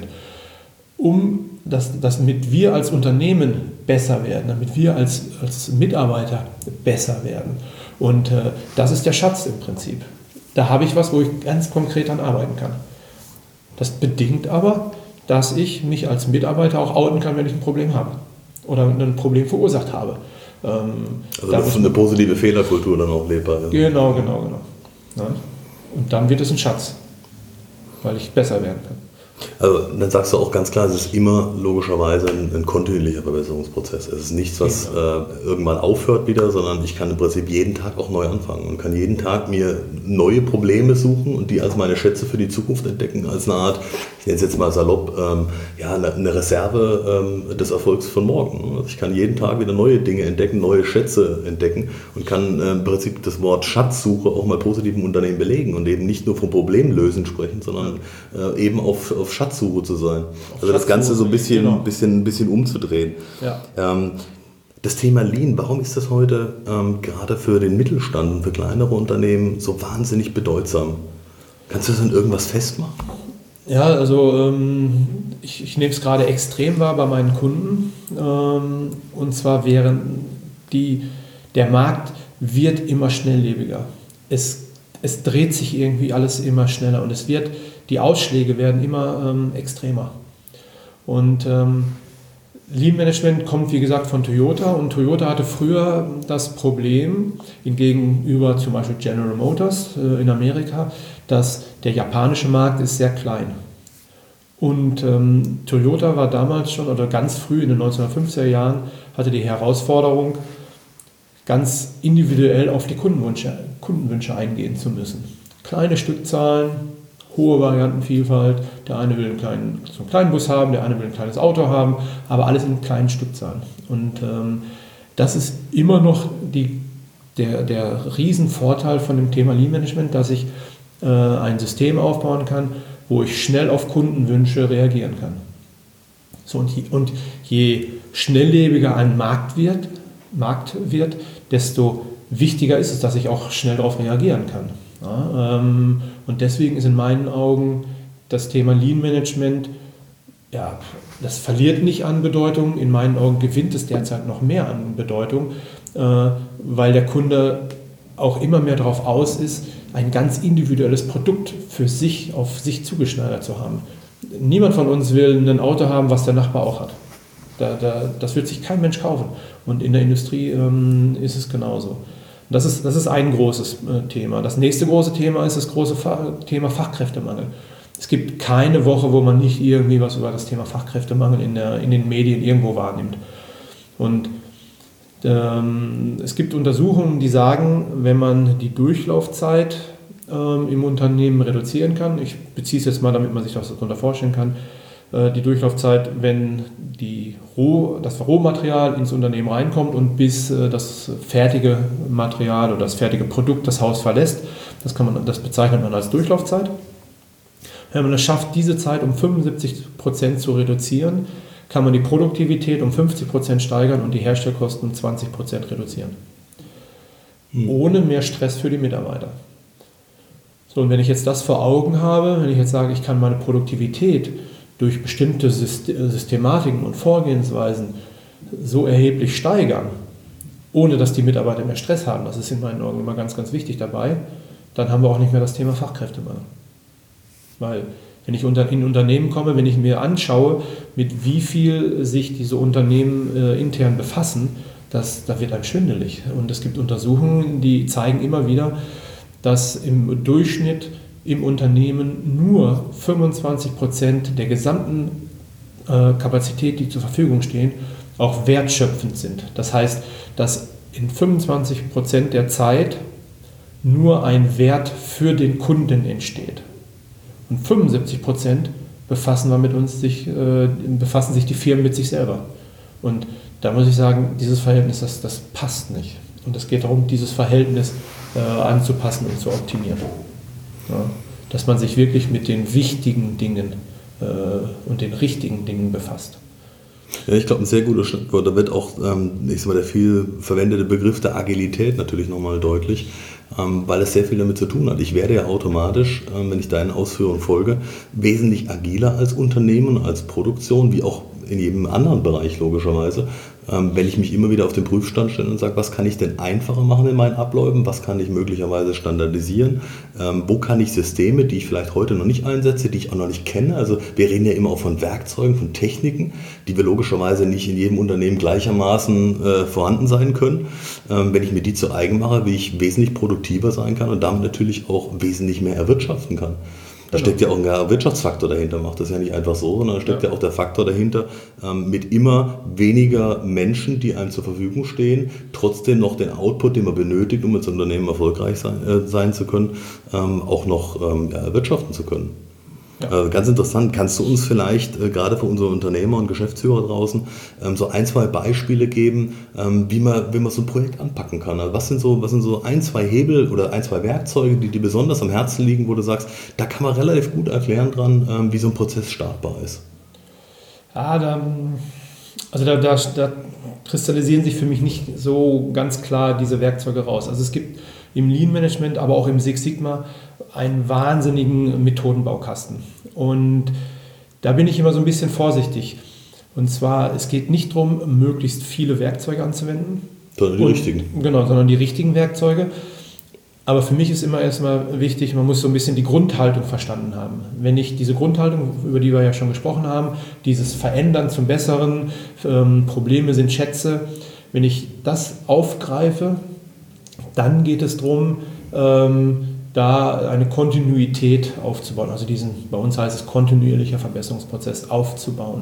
Damit wir als Unternehmen besser werden, damit wir als Mitarbeiter besser werden. Und das ist der Schatz im Prinzip. Da habe ich was, wo ich ganz konkret dran arbeiten kann. Das bedingt aber, dass ich mich als Mitarbeiter auch outen kann, wenn ich ein Problem habe oder ein Problem verursacht habe. Also das ist eine positive Fehlerkultur dann auch lebbar. Ja. Genau. Ja. Und dann wird es ein Schatz, weil ich besser werden kann. Also dann sagst du auch ganz klar, es ist immer logischerweise ein kontinuierlicher Verbesserungsprozess. Es ist nichts, was irgendwann aufhört wieder, sondern ich kann im Prinzip jeden Tag auch neu anfangen und kann jeden Tag mir neue Probleme suchen und die als meine Schätze für die Zukunft entdecken, als eine Art, ich nenne es jetzt mal salopp, eine Reserve des Erfolgs von morgen. Also ich kann jeden Tag wieder neue Dinge entdecken, neue Schätze entdecken und kann im Prinzip das Wort Schatzsuche auch mal positiv im Unternehmen belegen und eben nicht nur vom Problemlösen sprechen, sondern eben auf Schatzsuche zu sein. Also das Ganze so ein bisschen umzudrehen. Ja. Das Thema Lean, warum ist das heute gerade für den Mittelstand und für kleinere Unternehmen so wahnsinnig bedeutsam? Kannst du das an irgendwas festmachen? Ja, also ich nehme es gerade extrem wahr bei meinen Kunden. Und zwar der Markt wird immer schnelllebiger. es dreht sich irgendwie alles immer schneller und die Ausschläge werden immer extremer. Und Lean Management kommt, wie gesagt, von Toyota, und Toyota hatte früher das Problem, gegenüber zum Beispiel General Motors in Amerika, dass der japanische Markt ist sehr klein. Und Toyota war damals schon, oder ganz früh in den 1950er Jahren, hatte die Herausforderung, ganz individuell auf die Kundenwünsche eingehen zu müssen. Kleine Stückzahlen, hohe Variantenvielfalt, der eine will so einen kleinen Bus haben, der eine will ein kleines Auto haben, aber alles in kleinen Stückzahlen. Und das ist immer noch der Riesenvorteil von dem Thema Lean Management, dass ich ein System aufbauen kann, wo ich schnell auf Kundenwünsche reagieren kann. So, und je schnelllebiger ein Markt wird, desto wichtiger ist es, dass ich auch schnell darauf reagieren kann. Ja, und deswegen ist in meinen Augen das Thema Lean Management, ja, das verliert nicht an Bedeutung, in meinen Augen gewinnt es derzeit noch mehr an Bedeutung, weil der Kunde auch immer mehr darauf aus ist, ein ganz individuelles Produkt für sich, auf sich zugeschneidert zu haben. Niemand von uns will ein Auto haben, was der Nachbar auch hat. Das wird sich kein Mensch kaufen. Und in der Industrie ist es genauso. Das ist ein großes Thema. Das nächste große Thema ist das große Thema Fachkräftemangel. Es gibt keine Woche, wo man nicht irgendwie was über das Thema Fachkräftemangel in den Medien irgendwo wahrnimmt. Und es gibt Untersuchungen, die sagen, wenn man die Durchlaufzeit im Unternehmen reduzieren kann, ich beziehe es jetzt mal, damit man sich das darunter vorstellen kann, die Durchlaufzeit, wenn das Rohmaterial ins Unternehmen reinkommt und bis das fertige Material oder das fertige Produkt das Haus verlässt, das bezeichnet man als Durchlaufzeit. Wenn man es schafft, diese Zeit um 75% zu reduzieren, kann man die Produktivität um 50% steigern und die Herstellkosten um 20% reduzieren. Ohne mehr Stress für die Mitarbeiter. So, und wenn ich jetzt das vor Augen habe, wenn ich jetzt sage, ich kann meine Produktivität durch bestimmte Systematiken und Vorgehensweisen so erheblich steigern, ohne dass die Mitarbeiter mehr Stress haben, das ist in meinen Augen immer ganz, ganz wichtig dabei, dann haben wir auch nicht mehr das Thema Fachkräftemangel. Weil wenn ich in Unternehmen komme, wenn ich mir anschaue, mit wie viel sich diese Unternehmen intern befassen, da wird einem schwindelig. Und es gibt Untersuchungen, die zeigen immer wieder, dass im Durchschnitt im Unternehmen nur 25% der gesamten Kapazität, die zur Verfügung stehen, auch wertschöpfend sind. Das heißt, dass in 25% der Zeit nur ein Wert für den Kunden entsteht. Und 75% befassen sich die Firmen mit sich selber. Und da muss ich sagen, dieses Verhältnis, das passt nicht. Und es geht darum, dieses Verhältnis anzupassen und zu optimieren. Ja, dass man sich wirklich mit den wichtigen Dingen und den richtigen Dingen befasst. Ja, ich glaube, ein sehr gutes Stichwort. Da wird auch der viel verwendete Begriff der Agilität natürlich nochmal deutlich, weil es sehr viel damit zu tun hat. Ich werde ja automatisch, wenn ich deinen Ausführungen folge, wesentlich agiler als Unternehmen, als Produktion, wie auch in jedem anderen Bereich logischerweise, wenn ich mich immer wieder auf den Prüfstand stelle und sage, was kann ich denn einfacher machen in meinen Abläufen, was kann ich möglicherweise standardisieren, wo kann ich Systeme, die ich vielleicht heute noch nicht einsetze, die ich auch noch nicht kenne, also wir reden ja immer auch von Werkzeugen, von Techniken, die wir logischerweise nicht in jedem Unternehmen gleichermaßen vorhanden sein können, wenn ich mir die zu eigen mache, wie ich wesentlich produktiver sein kann und damit natürlich auch wesentlich mehr erwirtschaften kann. Da steckt ja auch ein Wirtschaftsfaktor dahinter, macht das ja nicht einfach so, sondern da steckt ja auch der Faktor dahinter, mit immer weniger Menschen, die einem zur Verfügung stehen, trotzdem noch den Output, den man benötigt, um als Unternehmen erfolgreich sein zu können, auch noch erwirtschaften zu können. Ja. Ganz interessant, kannst du uns vielleicht gerade für unsere Unternehmer und Geschäftsführer draußen so ein, zwei Beispiele geben, wie man so ein Projekt anpacken kann? Also was sind so ein, zwei Hebel oder ein, zwei Werkzeuge, die dir besonders am Herzen liegen, wo du sagst, da kann man relativ gut erklären dran, wie so ein Prozess startbar ist? Ja, da kristallisieren sich für mich nicht so ganz klar diese Werkzeuge raus. Also es gibt im Lean Management, aber auch im Six Sigma einen wahnsinnigen Methodenbaukasten. Und da bin ich immer so ein bisschen vorsichtig. Und zwar, es geht nicht darum, möglichst viele Werkzeuge anzuwenden. Sondern die richtigen. Genau, sondern die richtigen Werkzeuge. Aber für mich ist immer erstmal wichtig, man muss so ein bisschen die Grundhaltung verstanden haben. Wenn ich diese Grundhaltung, über die wir ja schon gesprochen haben, dieses Verändern zum Besseren, Probleme sind Schätze, wenn ich das aufgreife, dann geht es darum, da eine Kontinuität aufzubauen, also bei uns heißt es kontinuierlicher Verbesserungsprozess aufzubauen.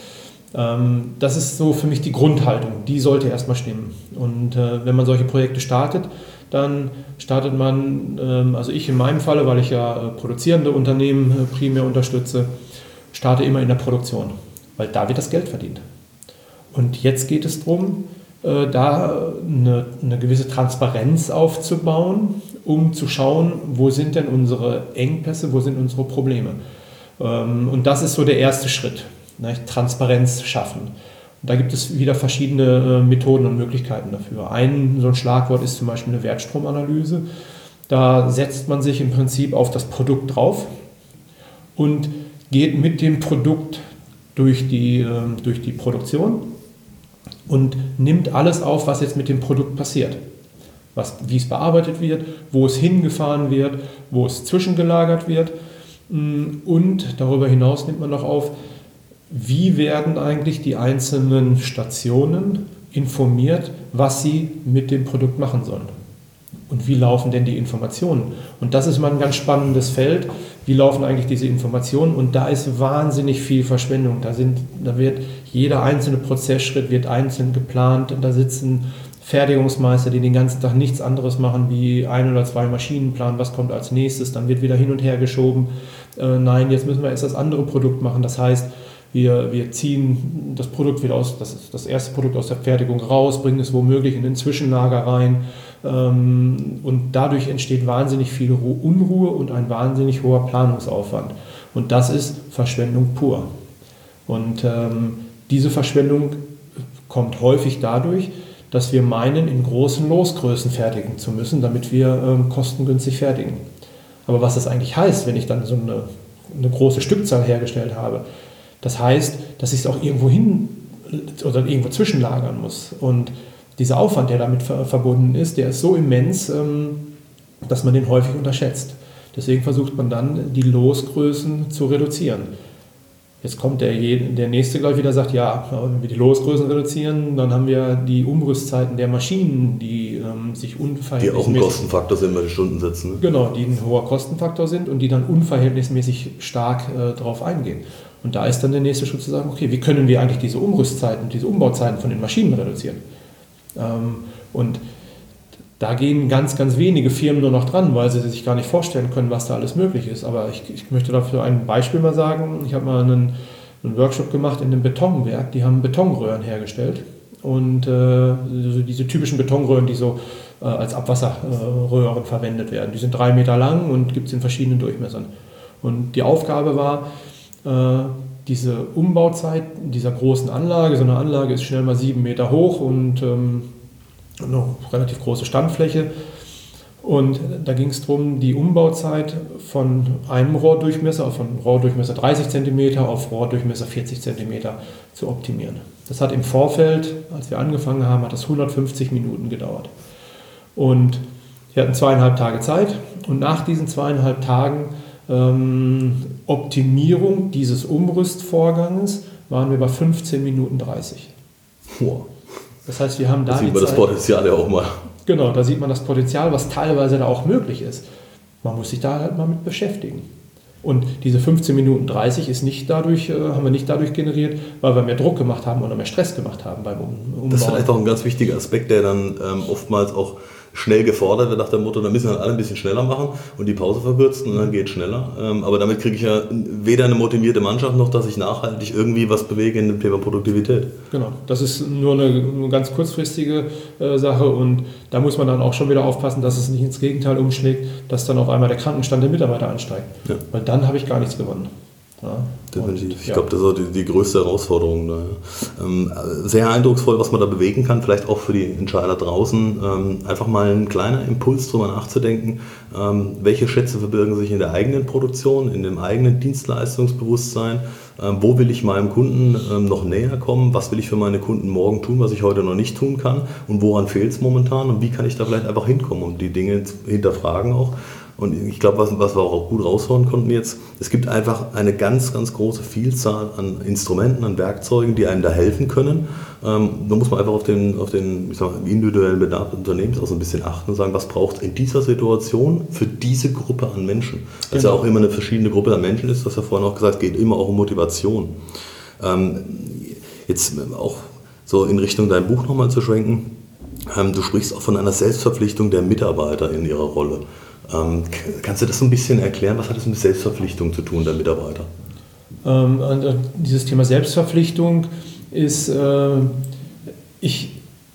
Das ist so für mich die Grundhaltung, die sollte erstmal stimmen. Und wenn man solche Projekte startet, dann startet man, also ich in meinem Falle, weil ich ja produzierende Unternehmen primär unterstütze, starte immer in der Produktion, weil da wird das Geld verdient. Und jetzt geht es darum, da eine gewisse Transparenz aufzubauen, um zu schauen, wo sind denn unsere Engpässe, wo sind unsere Probleme. Und das ist so der erste Schritt, ne? Transparenz schaffen. Und da gibt es wieder verschiedene Methoden und Möglichkeiten dafür. So ein Schlagwort ist zum Beispiel eine Wertstromanalyse. Da setzt man sich im Prinzip auf das Produkt drauf und geht mit dem Produkt durch die Produktion und nimmt alles auf, was jetzt mit dem Produkt passiert. Wie es bearbeitet wird, wo es hingefahren wird, wo es zwischengelagert wird. Und darüber hinaus nimmt man noch auf, wie werden eigentlich die einzelnen Stationen informiert, was sie mit dem Produkt machen sollen. Und wie laufen denn die Informationen? Und das ist mal ein ganz spannendes Feld. Wie laufen eigentlich diese Informationen? Und da ist wahnsinnig viel Verschwendung. Da wird jeder einzelne Prozessschritt wird einzeln geplant. Da sitzen Fertigungsmeister, die den ganzen Tag nichts anderes machen, wie 1 oder 2 Maschinen planen, was kommt als nächstes. Dann wird wieder hin und her geschoben. Nein, jetzt müssen wir erst das andere Produkt machen. Das heißt, wir ziehen das Produkt wieder das erste Produkt aus der Fertigung raus, bringen es womöglich in den Zwischenlager rein. Und dadurch entsteht wahnsinnig viel Unruhe und ein wahnsinnig hoher Planungsaufwand. Und das ist Verschwendung pur. Und diese Verschwendung kommt häufig dadurch, dass wir meinen, in großen Losgrößen fertigen zu müssen, damit wir kostengünstig fertigen. Aber was das eigentlich heißt, wenn ich dann so eine große Stückzahl hergestellt habe, das heißt, dass ich es auch irgendwo hin oder irgendwo zwischenlagern muss. Und dieser Aufwand, der damit verbunden ist, der ist so immens, dass man den häufig unterschätzt. Deswegen versucht man dann, die Losgrößen zu reduzieren. Jetzt kommt der Nächste gleich wieder, sagt, ja, wenn wir die Losgrößen reduzieren, dann haben wir die Umrüstzeiten der Maschinen, die sich unverhältnismäßig... Die auch ein Kostenfaktor sind bei den Stundensätzen. Ne? Genau, die ein hoher Kostenfaktor sind und die dann unverhältnismäßig stark darauf eingehen. Und da ist dann der nächste Schritt zu sagen, okay, wie können wir eigentlich diese Umrüstzeiten, diese Umbauzeiten von den Maschinen reduzieren? Und da gehen ganz, ganz wenige Firmen nur noch dran, weil sie sich gar nicht vorstellen können, was da alles möglich ist. Aber ich möchte dafür ein Beispiel mal sagen. Ich habe mal einen Workshop gemacht in einem Betonwerk. Die haben Betonröhren hergestellt. Und diese typischen Betonröhren, die so als Abwasserröhren verwendet werden. Die sind 3 Meter lang und gibt es in verschiedenen Durchmessern. Und die Aufgabe war, diese Umbauzeit dieser großen Anlage, so eine Anlage ist schnell mal 7 Meter hoch und eine relativ große Standfläche. Und da ging es darum, die Umbauzeit von einem Rohrdurchmesser, von Rohrdurchmesser 30 cm auf Rohrdurchmesser 40 cm zu optimieren. Das hat im Vorfeld, als wir angefangen haben, hat das 150 Minuten gedauert. Und wir hatten 2,5 Tage Zeit und nach diesen 2,5 Tagen Optimierung dieses Umrüstvorganges waren wir bei 15 Minuten 30. Wow. Das heißt, wir haben da sieht man das Potenzial ja auch mal. Genau, da sieht man das Potenzial, was teilweise da auch möglich ist. Man muss sich da halt mal mit beschäftigen. Und diese 15 Minuten 30 haben wir nicht dadurch generiert, weil wir mehr Druck gemacht haben oder mehr Stress gemacht haben beim Umbau. Das ist vielleicht auch ein ganz wichtiger Aspekt, der dann oftmals auch schnell gefordert wird nach dem Motto, dann müssen wir alle ein bisschen schneller machen und die Pause verkürzen und dann geht es schneller. Aber damit kriege ich ja weder eine motivierte Mannschaft noch, dass ich nachhaltig irgendwie was bewege in dem Thema Produktivität. Genau, das ist nur eine ganz kurzfristige Sache und da muss man dann auch schon wieder aufpassen, dass es nicht ins Gegenteil umschlägt, dass dann auf einmal der Krankenstand der Mitarbeiter ansteigt. Ja. Weil dann habe ich gar nichts gewonnen. Ja, definitiv. Ich glaube, das ist die größte Herausforderung. Ne? Sehr eindrucksvoll, was man da bewegen kann, vielleicht auch für die Entscheider draußen. Einfach mal ein kleiner Impuls, darüber nachzudenken, welche Schätze verbirgen sich in der eigenen Produktion, in dem eigenen Dienstleistungsbewusstsein. Wo will ich meinem Kunden noch näher kommen? Was will ich für meine Kunden morgen tun, was ich heute noch nicht tun kann? Und woran fehlt es momentan? Und wie kann ich da vielleicht einfach hinkommen und die Dinge hinterfragen auch? Und ich glaube, was wir auch gut raushören konnten jetzt, es gibt einfach eine ganz, ganz große Vielzahl an Instrumenten, an Werkzeugen, die einem da helfen können. Da muss man einfach auf den ich sag mal, individuellen Bedarf des Unternehmens auch so ein bisschen achten und sagen, was braucht es in dieser Situation für diese Gruppe an Menschen. Dass ja auch immer eine verschiedene Gruppe an Menschen ist, das ja vorhin auch gesagt, es geht immer auch um Motivation. Jetzt auch so in Richtung dein Buch nochmal zu schwenken, du sprichst auch von einer Selbstverpflichtung der Mitarbeiter in ihrer Rolle. Kannst du das so ein bisschen erklären? Was hat das mit Selbstverpflichtung zu tun, der Mitarbeiter? Dieses Thema Selbstverpflichtung ist, ich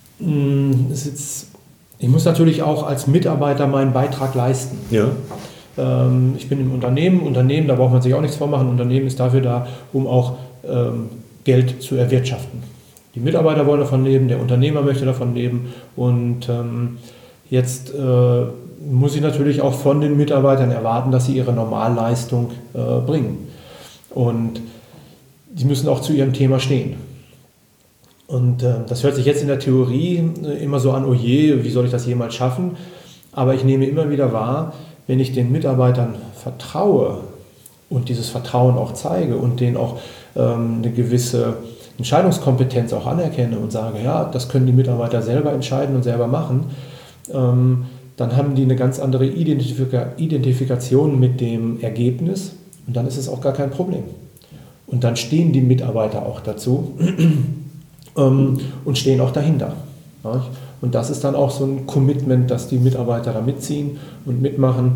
muss natürlich auch als Mitarbeiter meinen Beitrag leisten. Ja. Ich bin im Unternehmen, da braucht man sich auch nichts vormachen. Unternehmen ist dafür da, um auch Geld zu erwirtschaften. Die Mitarbeiter wollen davon leben, der Unternehmer möchte davon leben und jetzt muss ich natürlich auch von den Mitarbeitern erwarten, dass sie ihre Normalleistung bringen. Und die müssen auch zu ihrem Thema stehen. Und das hört sich jetzt in der Theorie immer so an, oh je, wie soll ich das jemals schaffen? Aber ich nehme immer wieder wahr, wenn ich den Mitarbeitern vertraue und dieses Vertrauen auch zeige und denen auch eine gewisse Entscheidungskompetenz auch anerkenne und sage, ja, das können die Mitarbeiter selber entscheiden und selber machen, dann haben die eine ganz andere Identifikation mit dem Ergebnis und dann ist es auch gar kein Problem. Und dann stehen die Mitarbeiter auch dazu und stehen auch dahinter. Und das ist dann auch so ein Commitment, dass die Mitarbeiter da mitziehen und mitmachen.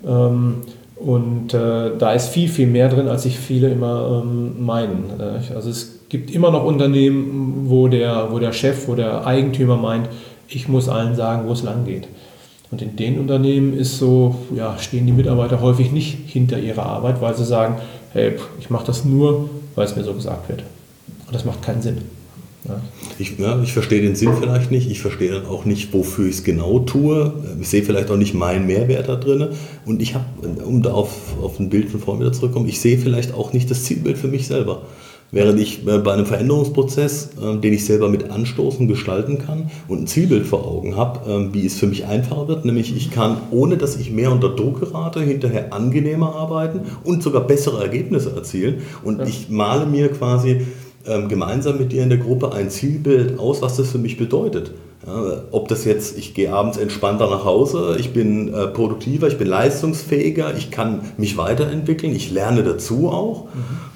Und da ist viel, viel mehr drin, als sich viele immer meinen. Also es gibt immer noch Unternehmen, wo der Chef, wo der Eigentümer meint, ich muss allen sagen, wo es lang geht. Und in den Unternehmen ist so, ja, stehen die Mitarbeiter häufig nicht hinter ihrer Arbeit, weil sie sagen, hey, ich mache das nur, weil es mir so gesagt wird. Und das macht keinen Sinn. Ja. Ich verstehe den Sinn vielleicht nicht, ich verstehe dann auch nicht, wofür ich es genau tue. Ich sehe vielleicht auch nicht meinen Mehrwert da drin. Und ich habe, um da auf ein Bild von vorhin wieder zurückzukommen, ich sehe vielleicht auch nicht das Zielbild für mich selber. Während ich bei einem Veränderungsprozess, den ich selber mit anstoßen, gestalten kann und ein Zielbild vor Augen habe, wie es für mich einfacher wird, nämlich ich kann, ohne dass ich mehr unter Druck gerate, hinterher angenehmer arbeiten und sogar bessere Ergebnisse erzielen. Und ich male mir quasi gemeinsam mit dir in der Gruppe ein Zielbild aus, was das für mich bedeutet. Ja, ob das jetzt, ich gehe abends entspannter nach Hause, ich bin produktiver, ich bin leistungsfähiger, ich kann mich weiterentwickeln, ich lerne dazu auch.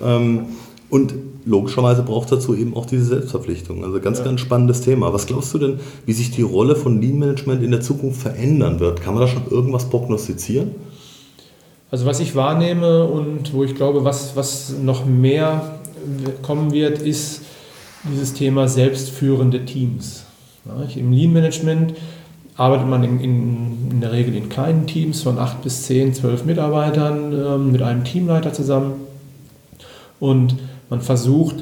Und logischerweise braucht es dazu eben auch diese Selbstverpflichtung. Also ganz spannendes Thema. Was glaubst du denn, wie sich die Rolle von Lean Management in der Zukunft verändern wird? Kann man da schon irgendwas prognostizieren? Also was ich wahrnehme und wo ich glaube, was noch mehr kommen wird, ist dieses Thema selbstführende Teams. Ja, im Lean Management arbeitet man in der Regel in kleinen Teams von 8 bis 10, 12 Mitarbeitern mit einem Teamleiter zusammen. Und man versucht,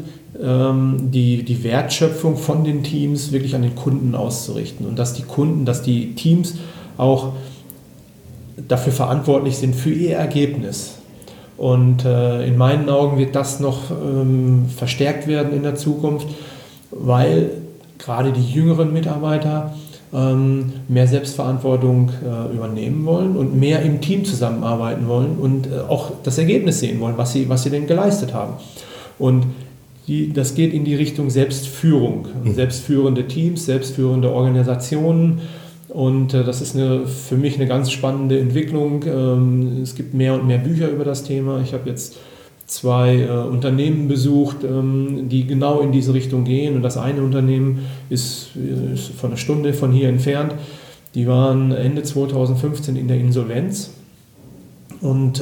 die Wertschöpfung von den Teams wirklich an den Kunden auszurichten und dass die Teams auch dafür verantwortlich sind für ihr Ergebnis. Und in meinen Augen wird das noch verstärkt werden in der Zukunft, weil gerade die jüngeren Mitarbeiter mehr Selbstverantwortung übernehmen wollen und mehr im Team zusammenarbeiten wollen und auch das Ergebnis sehen wollen, was sie denn geleistet haben. Und das geht in die Richtung Selbstführung, selbstführende Teams, selbstführende Organisationen. Und das ist für mich eine ganz spannende Entwicklung. Es gibt mehr und mehr Bücher über das Thema. Ich habe jetzt 2 Unternehmen besucht, die genau in diese Richtung gehen. Und das eine Unternehmen ist von einer Stunde von hier entfernt. Die waren Ende 2015 in der Insolvenz. Und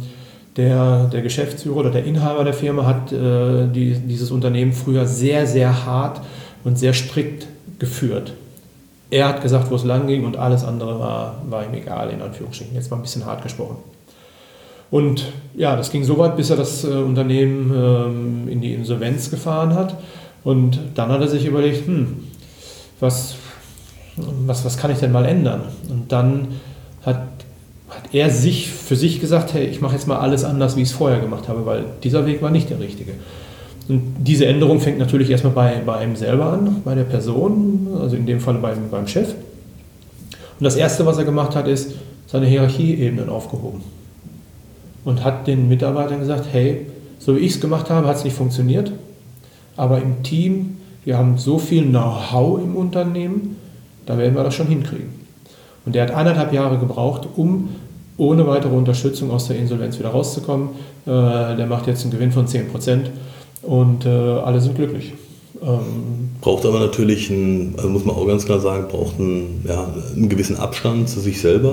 der Geschäftsführer oder der Inhaber der Firma hat dieses Unternehmen früher sehr, sehr hart und sehr strikt geführt. Er hat gesagt, wo es lang ging und alles andere war ihm egal, in Anführungsstrichen. Jetzt mal ein bisschen hart gesprochen. Und ja, das ging so weit, bis er das Unternehmen in die Insolvenz gefahren hat. Und dann hat er sich überlegt, was kann ich denn mal ändern? Und dann hat er für sich gesagt, hey, ich mache jetzt mal alles anders, wie ich es vorher gemacht habe, weil dieser Weg war nicht der richtige. Und diese Änderung fängt natürlich erstmal bei einem selber an, bei der Person, also in dem Fall beim Chef. Und das Erste, was er gemacht hat, ist seine Hierarchieebenen aufgehoben. Und hat den Mitarbeitern gesagt, hey, so wie ich es gemacht habe, hat es nicht funktioniert, aber im Team, wir haben so viel Know-how im Unternehmen, da werden wir das schon hinkriegen. Und der hat 1,5 Jahre gebraucht, um ohne weitere Unterstützung aus der Insolvenz wieder rauszukommen. Der macht jetzt einen Gewinn von 10% und alle sind glücklich. Braucht aber natürlich, muss man auch ganz klar sagen, braucht einen gewissen Abstand zu sich selber.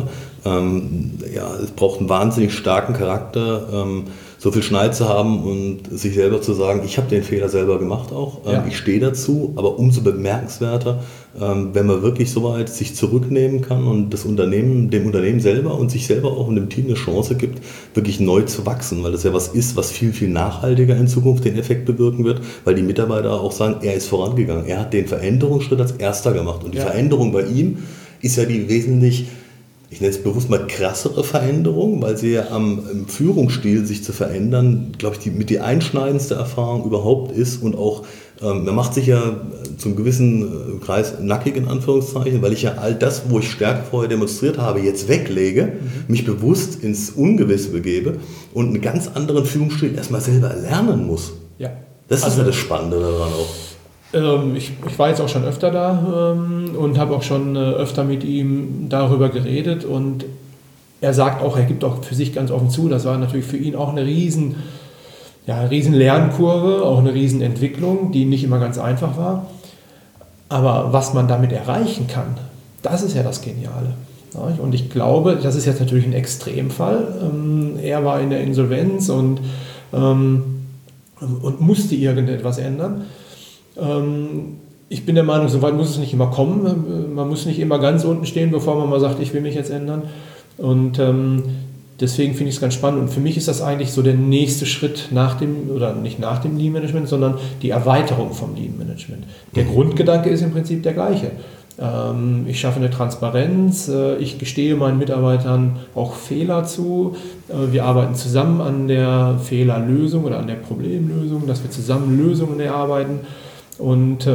Es braucht einen wahnsinnig starken Charakter, so viel Schneid zu haben und sich selber zu sagen, ich habe den Fehler selber gemacht auch, ich stehe dazu, aber umso bemerkenswerter, wenn man wirklich so weit sich zurücknehmen kann und dem Unternehmen selber und sich selber auch und dem Team eine Chance gibt, wirklich neu zu wachsen, weil das ja was ist, was viel, viel nachhaltiger in Zukunft den Effekt bewirken wird, weil die Mitarbeiter auch sagen, er ist vorangegangen, er hat den Veränderungsschritt als erster gemacht und die Veränderung bei ihm ist ja die wesentlich, ich nenne es bewusst mal krassere Veränderung, weil sie ja im Führungsstil sich zu verändern, glaube ich, mit die einschneidendste Erfahrung überhaupt ist und auch, man macht sich ja zum gewissen Kreis nackig in Anführungszeichen, weil ich ja all das, wo ich Stärke vorher demonstriert habe, jetzt weglege, mich bewusst ins Ungewisse begebe und einen ganz anderen Führungsstil erstmal selber erlernen muss. Ja. Das ist ja das Spannende daran auch. Ich war jetzt auch schon öfter da und habe auch schon öfter mit ihm darüber geredet und er sagt auch, er gibt auch für sich ganz offen zu, das war natürlich für ihn auch eine riesen Lernkurve, auch eine riesen Entwicklung, die nicht immer ganz einfach war. Aber was man damit erreichen kann, das ist ja das Geniale. Und ich glaube, das ist jetzt natürlich ein Extremfall. Er war in der Insolvenz und musste irgendetwas ändern. Ich bin der Meinung, so weit muss es nicht immer kommen. Man muss nicht immer ganz unten stehen, bevor man mal sagt, ich will mich jetzt ändern. Und deswegen finde ich es ganz spannend. Und für mich ist das eigentlich so der nächste Schritt nicht nach dem Lean Management, sondern die Erweiterung vom Lean Management. Der Grundgedanke ist im Prinzip der gleiche. Ich schaffe eine Transparenz, ich gestehe meinen Mitarbeitern auch Fehler zu. Wir arbeiten zusammen an der Fehlerlösung oder an der Problemlösung, dass wir zusammen Lösungen erarbeiten. Und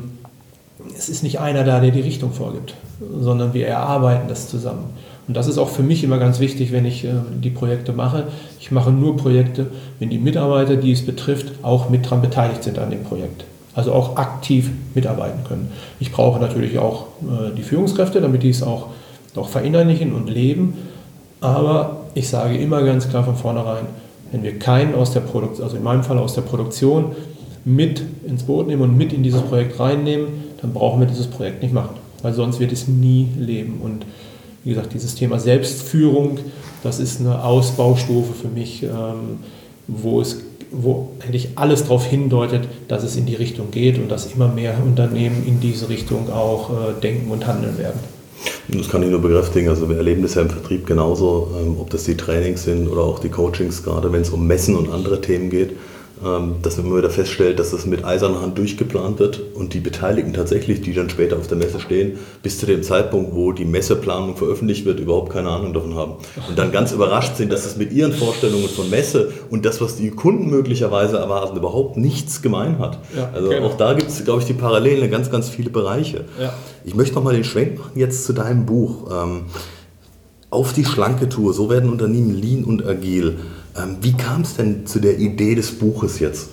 es ist nicht einer da, der die Richtung vorgibt, sondern wir erarbeiten das zusammen. Und das ist auch für mich immer ganz wichtig, wenn ich die Projekte mache. Ich mache nur Projekte, wenn die Mitarbeiter, die es betrifft, auch mit daran beteiligt sind an dem Projekt. Also auch aktiv mitarbeiten können. Ich brauche natürlich auch die Führungskräfte, damit die es auch verinnerlichen und leben. Aber ich sage immer ganz klar von vornherein, wenn wir keinen aus der Produktion, also in meinem Fall aus der Produktion, mit ins Boot nehmen und mit in dieses Projekt reinnehmen, dann brauchen wir dieses Projekt nicht machen, weil sonst wird es nie leben. Und wie gesagt, dieses Thema Selbstführung, das ist eine Ausbaustufe für mich, wo eigentlich alles darauf hindeutet, dass es in die Richtung geht und dass immer mehr Unternehmen in diese Richtung auch denken und handeln werden. Das kann ich nur bekräftigen. Also wir erleben das ja im Vertrieb genauso, ob das die Trainings sind oder auch die Coachings, gerade wenn es um Messen und andere Themen geht, dass man immer wieder feststellt, dass das mit eiserner Hand durchgeplant wird und die Beteiligten tatsächlich, die dann später auf der Messe stehen, bis zu dem Zeitpunkt, wo die Messeplanung veröffentlicht wird, überhaupt keine Ahnung davon haben. Und dann ganz überrascht sind, dass es mit ihren Vorstellungen von Messe und das, was die Kunden möglicherweise erwarten, überhaupt nichts gemein hat. Ja, also genau. Auch da gibt es, glaube ich, die Parallelen in ganz, ganz viele Bereiche. Ja. Ich möchte nochmal den Schwenk machen jetzt zu deinem Buch. Auf die schlanke Tour, so werden Unternehmen lean und agil. Wie kam es denn zu der Idee des Buches jetzt?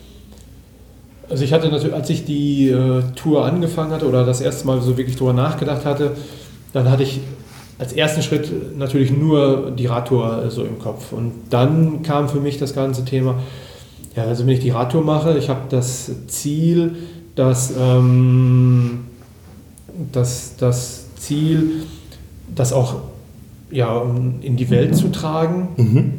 Also ich hatte natürlich, als ich die Tour angefangen hatte oder das erste Mal so wirklich darüber nachgedacht hatte, dann hatte ich als ersten Schritt natürlich nur die Radtour so im Kopf. Und dann kam für mich das ganze Thema, ja, also wenn ich die Radtour mache, ich habe das Ziel, das auch in die Welt zu tragen. Mhm.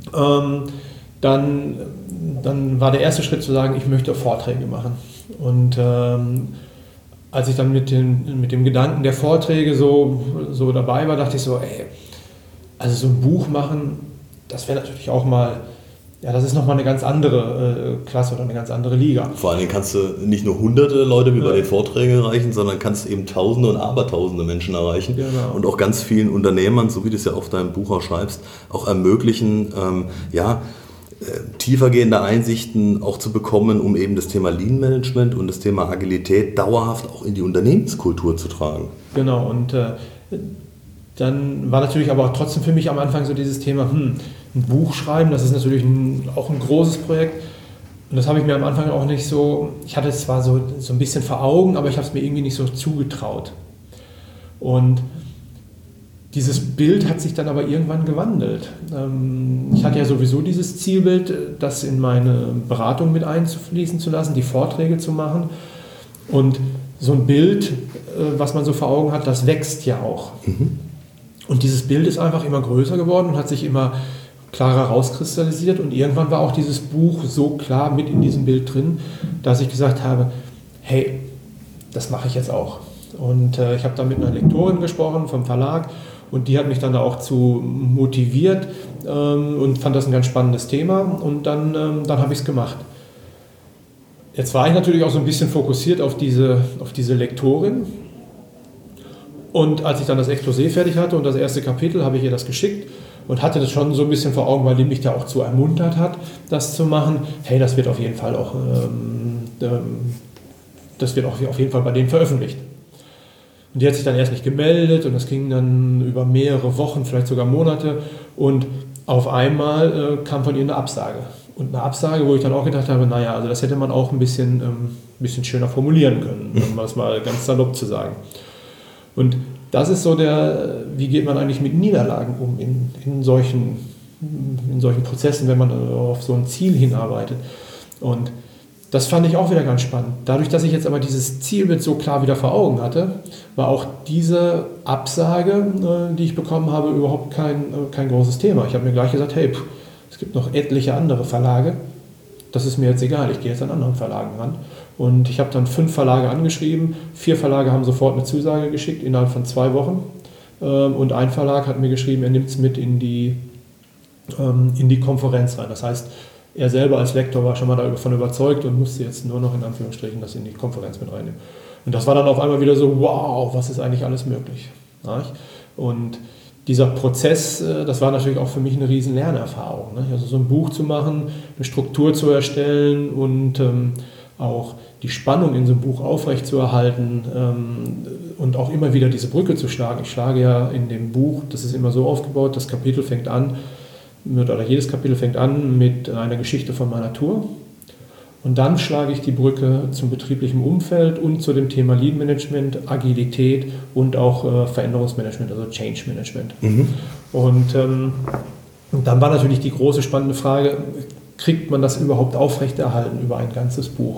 Dann war der erste Schritt zu sagen, ich möchte Vorträge machen. Und als ich dann mit dem Gedanken der Vorträge so dabei war, dachte ich so, also so ein Buch machen das wäre natürlich auch mal, ja, das ist nochmal eine ganz andere Klasse oder eine ganz andere Liga. Vor allen Dingen kannst du nicht nur hunderte Leute wie bei den Vorträgen erreichen, sondern kannst eben Tausende und Abertausende Menschen erreichen. Genau. Und auch ganz vielen Unternehmern, so wie du es ja auf deinem Buch auch schreibst, auch ermöglichen, tiefergehende Einsichten auch zu bekommen, um eben das Thema Lean Management und das Thema Agilität dauerhaft auch in die Unternehmenskultur zu tragen. Genau, und dann war natürlich aber auch trotzdem für mich am Anfang so dieses Thema, ein Buch schreiben, das ist natürlich auch ein großes Projekt. Und das habe ich mir am Anfang auch nicht so, ich hatte es zwar so ein bisschen vor Augen, aber ich habe es mir irgendwie nicht so zugetraut. Und dieses Bild hat sich dann aber irgendwann gewandelt. Ich hatte ja sowieso dieses Zielbild, das in meine Beratung mit einfließen zu lassen, die Vorträge zu machen. Und so ein Bild, was man so vor Augen hat, das wächst ja auch. Mhm. Und dieses Bild ist einfach immer größer geworden und hat sich immer klarer rauskristallisiert. Und irgendwann war auch dieses Buch so klar mit in diesem Bild drin, dass ich gesagt habe, hey, das mache ich jetzt auch. Und ich habe da mit einer Lektorin gesprochen vom Verlag und die hat mich dann da auch zu motiviert und fand das ein ganz spannendes Thema. Und dann habe ich es gemacht. Jetzt war ich natürlich auch so ein bisschen fokussiert auf diese Lektorin. Und als ich dann das Exposé fertig hatte und das erste Kapitel, habe ich ihr das geschickt und hatte das schon so ein bisschen vor Augen, weil die mich da auch zu ermuntert hat, das zu machen. Hey, das wird auf jeden Fall auch, auf jeden Fall bei denen veröffentlicht. Und die hat sich dann erst nicht gemeldet und das ging dann über mehrere Wochen, vielleicht sogar Monate. Und auf einmal kam von ihr eine Absage. Und eine Absage, wo ich dann auch gedacht habe, naja, also das hätte man auch ein bisschen schöner formulieren können, um das mal ganz salopp zu sagen. Und das ist so wie geht man eigentlich mit Niederlagen um in solchen Prozessen, wenn man auf so ein Ziel hinarbeitet. Und das fand ich auch wieder ganz spannend. Dadurch, dass ich jetzt aber dieses Zielbild so klar wieder vor Augen hatte, war auch diese Absage, die ich bekommen habe, überhaupt kein großes Thema. Ich habe mir gleich gesagt, hey, es gibt noch etliche andere Verlage, das ist mir jetzt egal, ich gehe jetzt an anderen Verlagen ran. Und ich habe dann 5 Verlage angeschrieben, 4 Verlage haben sofort eine Zusage geschickt, innerhalb von 2 Wochen. Und ein Verlag hat mir geschrieben, er nimmt es mit in die Konferenz rein. Das heißt, er selber als Lektor war schon mal davon überzeugt und musste jetzt nur noch in Anführungsstrichen das in die Konferenz mit reinnehmen. Und das war dann auf einmal wieder so, wow, was ist eigentlich alles möglich? Und dieser Prozess, das war natürlich auch für mich eine riesen Lernerfahrung. Also so ein Buch zu machen, eine Struktur zu erstellen und auch die Spannung in so einem Buch aufrechtzuerhalten und auch immer wieder diese Brücke zu schlagen. Ich schlage ja in dem Buch, das ist immer so aufgebaut, das Kapitel fängt an, oder jedes Kapitel fängt an mit einer Geschichte von meiner Tour. Und dann schlage ich die Brücke zum betrieblichen Umfeld und zu dem Thema Lean Management, Agilität und auch Veränderungsmanagement, also Change Management. Mhm. Und dann war natürlich die große spannende Frage, kriegt man das überhaupt aufrechterhalten über ein ganzes Buch?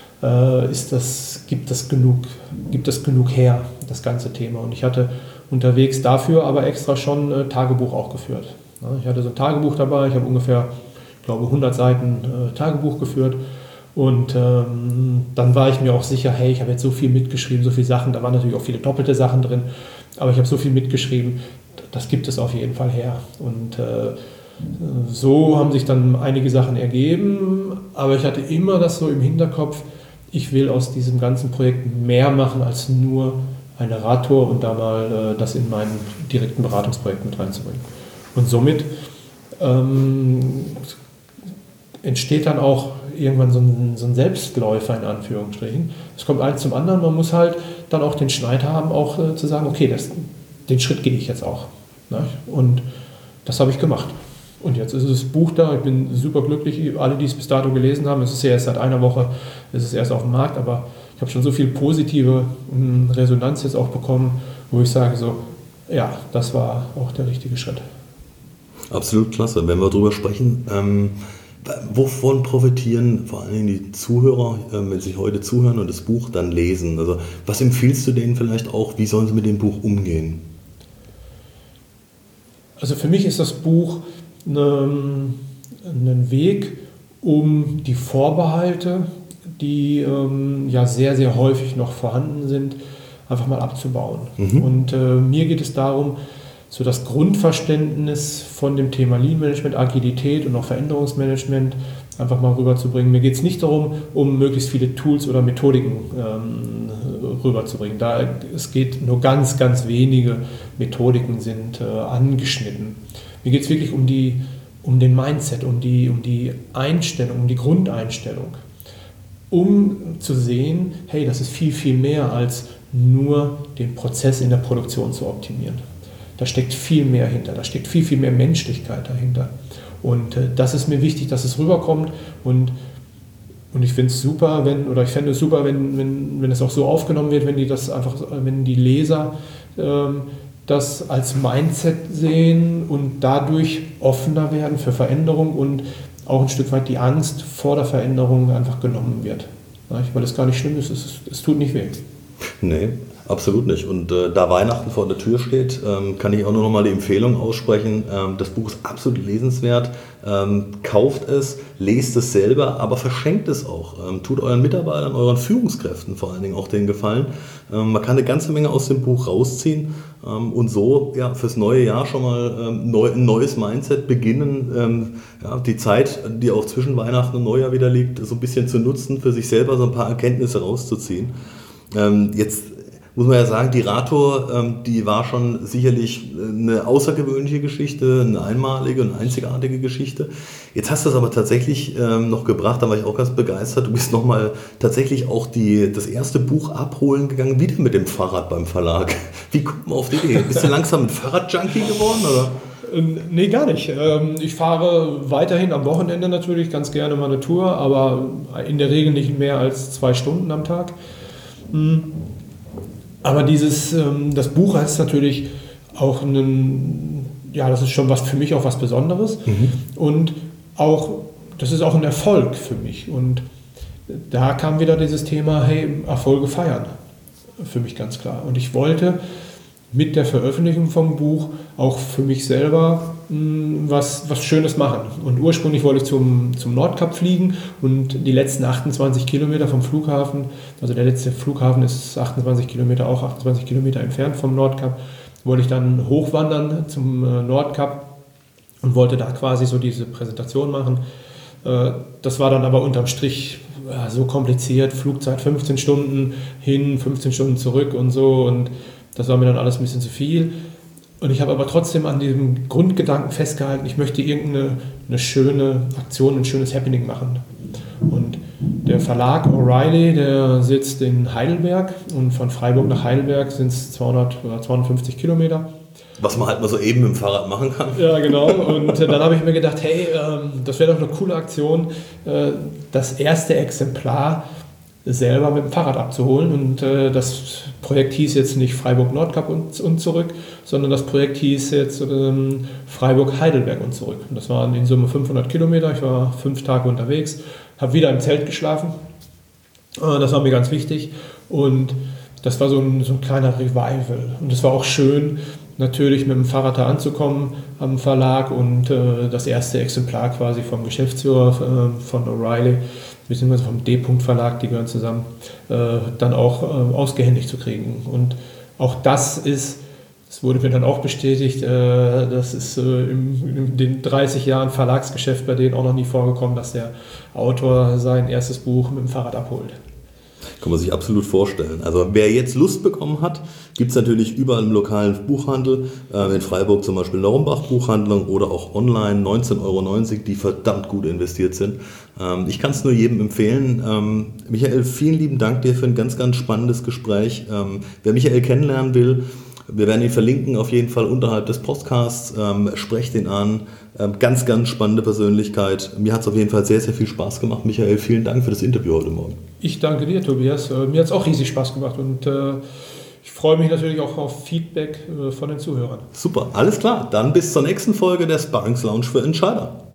Gibt das genug her, das ganze Thema? Und ich hatte unterwegs dafür aber extra schon Tagebuch auch geführt. Ich hatte so ein Tagebuch dabei, ich habe ungefähr, ich glaube, 100 Seiten Tagebuch geführt. Und dann war ich mir auch sicher, hey, ich habe jetzt so viel mitgeschrieben, so viele Sachen, da waren natürlich auch viele doppelte Sachen drin, aber ich habe so viel mitgeschrieben, das gibt es auf jeden Fall her. Und so haben sich dann einige Sachen ergeben, aber ich hatte immer das so im Hinterkopf, ich will aus diesem ganzen Projekt mehr machen als nur eine Radtour und da mal das in mein direkten Beratungsprojekt mit reinzubringen. Und somit entsteht dann auch irgendwann so ein Selbstläufer in Anführungsstrichen. Es kommt eins zum anderen, man muss halt dann auch den Schneid haben, auch zu sagen, okay, den Schritt gehe ich jetzt auch. Ne? Und das habe ich gemacht. Und jetzt ist das Buch da, ich bin super glücklich, alle, die es bis dato gelesen haben, es ist ja erst seit einer Woche, es ist erst auf dem Markt, aber ich habe schon so viel positive Resonanz jetzt auch bekommen, wo ich sage so, ja, das war auch der richtige Schritt. Absolut klasse. Wenn wir darüber sprechen, wovon profitieren vor allem die Zuhörer, wenn sie heute zuhören und das Buch dann lesen? Also was empfiehlst du denen vielleicht auch, wie sollen sie mit dem Buch umgehen? Also für mich ist das Buch ein Weg, um die Vorbehalte, die ja sehr, sehr häufig noch vorhanden sind, einfach mal abzubauen. Mhm. Und mir geht es darum, so das Grundverständnis von dem Thema Lean Management, Agilität und auch Veränderungsmanagement einfach mal rüberzubringen. Mir geht es nicht darum, um möglichst viele Tools oder Methodiken rüberzubringen. Es geht nur ganz, ganz wenige Methodiken sind angeschnitten. Mir geht es wirklich um den Mindset, um die Einstellung, um die Grundeinstellung. Um zu sehen, hey, das ist viel, viel mehr als nur den Prozess in der Produktion zu optimieren. Da steckt viel mehr hinter, da steckt viel, viel mehr Menschlichkeit dahinter. Und das ist mir wichtig, dass es rüberkommt. Und ich finde es super, wenn es auch so aufgenommen wird, wenn die Leser das als Mindset sehen und dadurch offener werden für Veränderung und auch ein Stück weit die Angst vor der Veränderung einfach genommen wird. Weil es gar nicht schlimm ist, es tut nicht weh. Nee, absolut nicht. Und da Weihnachten vor der Tür steht, kann ich auch nur noch mal die Empfehlung aussprechen. Das Buch ist absolut lesenswert. Kauft es, lest es selber, aber verschenkt es auch. Tut euren Mitarbeitern, euren Führungskräften vor allen Dingen auch den Gefallen. Man kann eine ganze Menge aus dem Buch rausziehen und so fürs neue Jahr schon mal ein neues Mindset beginnen. Die Zeit, die auch zwischen Weihnachten und Neujahr wieder liegt, so ein bisschen zu nutzen, für sich selber so ein paar Erkenntnisse rauszuziehen. Jetzt muss man ja sagen, die Rator, die war schon sicherlich eine außergewöhnliche Geschichte, eine einmalige und einzigartige Geschichte. Jetzt hast du es aber tatsächlich noch gebracht, da war ich auch ganz begeistert. Du bist nochmal tatsächlich auch das erste Buch abholen gegangen, wieder mit dem Fahrrad beim Verlag. Wie kommt man auf die Idee? Bist du langsam ein Fahrradjunkie geworden, oder? Nee, gar nicht. Ich fahre weiterhin am Wochenende natürlich ganz gerne mal eine Tour, aber in der Regel nicht mehr als 2 Stunden am Tag. Aber das Buch ist natürlich auch das ist schon für mich auch was Besonderes. Und auch, das ist auch ein Erfolg für mich. Und da kam wieder dieses Thema, hey, Erfolge feiern, für mich ganz klar. Und ich wollte mit der Veröffentlichung vom Buch auch für mich selber was Schönes machen. Und ursprünglich wollte ich zum Nordkap fliegen und die letzten 28 Kilometer vom Flughafen, also der letzte Flughafen ist 28 Kilometer entfernt vom Nordkap, wollte ich dann hochwandern zum Nordkap und wollte da quasi so diese Präsentation machen. Das war dann aber unterm Strich so kompliziert, Flugzeit 15 Stunden hin, 15 Stunden zurück und so, und das war mir dann alles ein bisschen zu viel. Und ich habe aber trotzdem an diesem Grundgedanken festgehalten, ich möchte irgendeine schöne Aktion, ein schönes Happening machen. Und der Verlag O'Reilly, der sitzt in Heidelberg, und von Freiburg nach Heidelberg sind es 200 oder 250 Kilometer. Was man halt mal so eben mit dem Fahrrad machen kann. Ja, genau. Und dann habe ich mir gedacht, hey, das wäre doch eine coole Aktion, das erste Exemplar selber mit dem Fahrrad abzuholen. Und das Projekt hieß jetzt nicht Freiburg-Nordkap und zurück, sondern das Projekt hieß jetzt Freiburg-Heidelberg und zurück. Und das waren in Summe 500 Kilometer. Ich war 5 Tage unterwegs, habe wieder im Zelt geschlafen. Das war mir ganz wichtig. Und das war so ein kleiner Revival. Und es war auch schön, natürlich mit dem Fahrrad da anzukommen am Verlag und das erste Exemplar quasi vom Geschäftsführer von O'Reilly beziehungsweise vom D-Punkt-Verlag, die gehören zusammen, dann auch ausgehändigt zu kriegen. Und auch das wurde mir dann auch bestätigt, das ist in den 30 Jahren Verlagsgeschäft bei denen auch noch nie vorgekommen, dass der Autor sein erstes Buch mit dem Fahrrad abholt. Kann man sich absolut vorstellen. Also wer jetzt Lust bekommen hat, gibt es natürlich überall im lokalen Buchhandel, in Freiburg zum Beispiel Normbach Buchhandlung oder auch online 19,90 €, die verdammt gut investiert sind. Ich kann es nur jedem empfehlen. Michael, vielen lieben Dank dir für ein ganz, ganz spannendes Gespräch. Wer Michael kennenlernen will, wir werden ihn verlinken auf jeden Fall unterhalb des Podcasts. Sprecht ihn an. Ganz, ganz spannende Persönlichkeit. Mir hat es auf jeden Fall sehr, sehr viel Spaß gemacht. Michael, vielen Dank für das Interview heute Morgen. Ich danke dir, Tobias. Mir hat es auch riesig Spaß gemacht und ich freue mich natürlich auch auf Feedback von den Zuhörern. Super, alles klar. Dann bis zur nächsten Folge der Sparringslounge für Entscheider.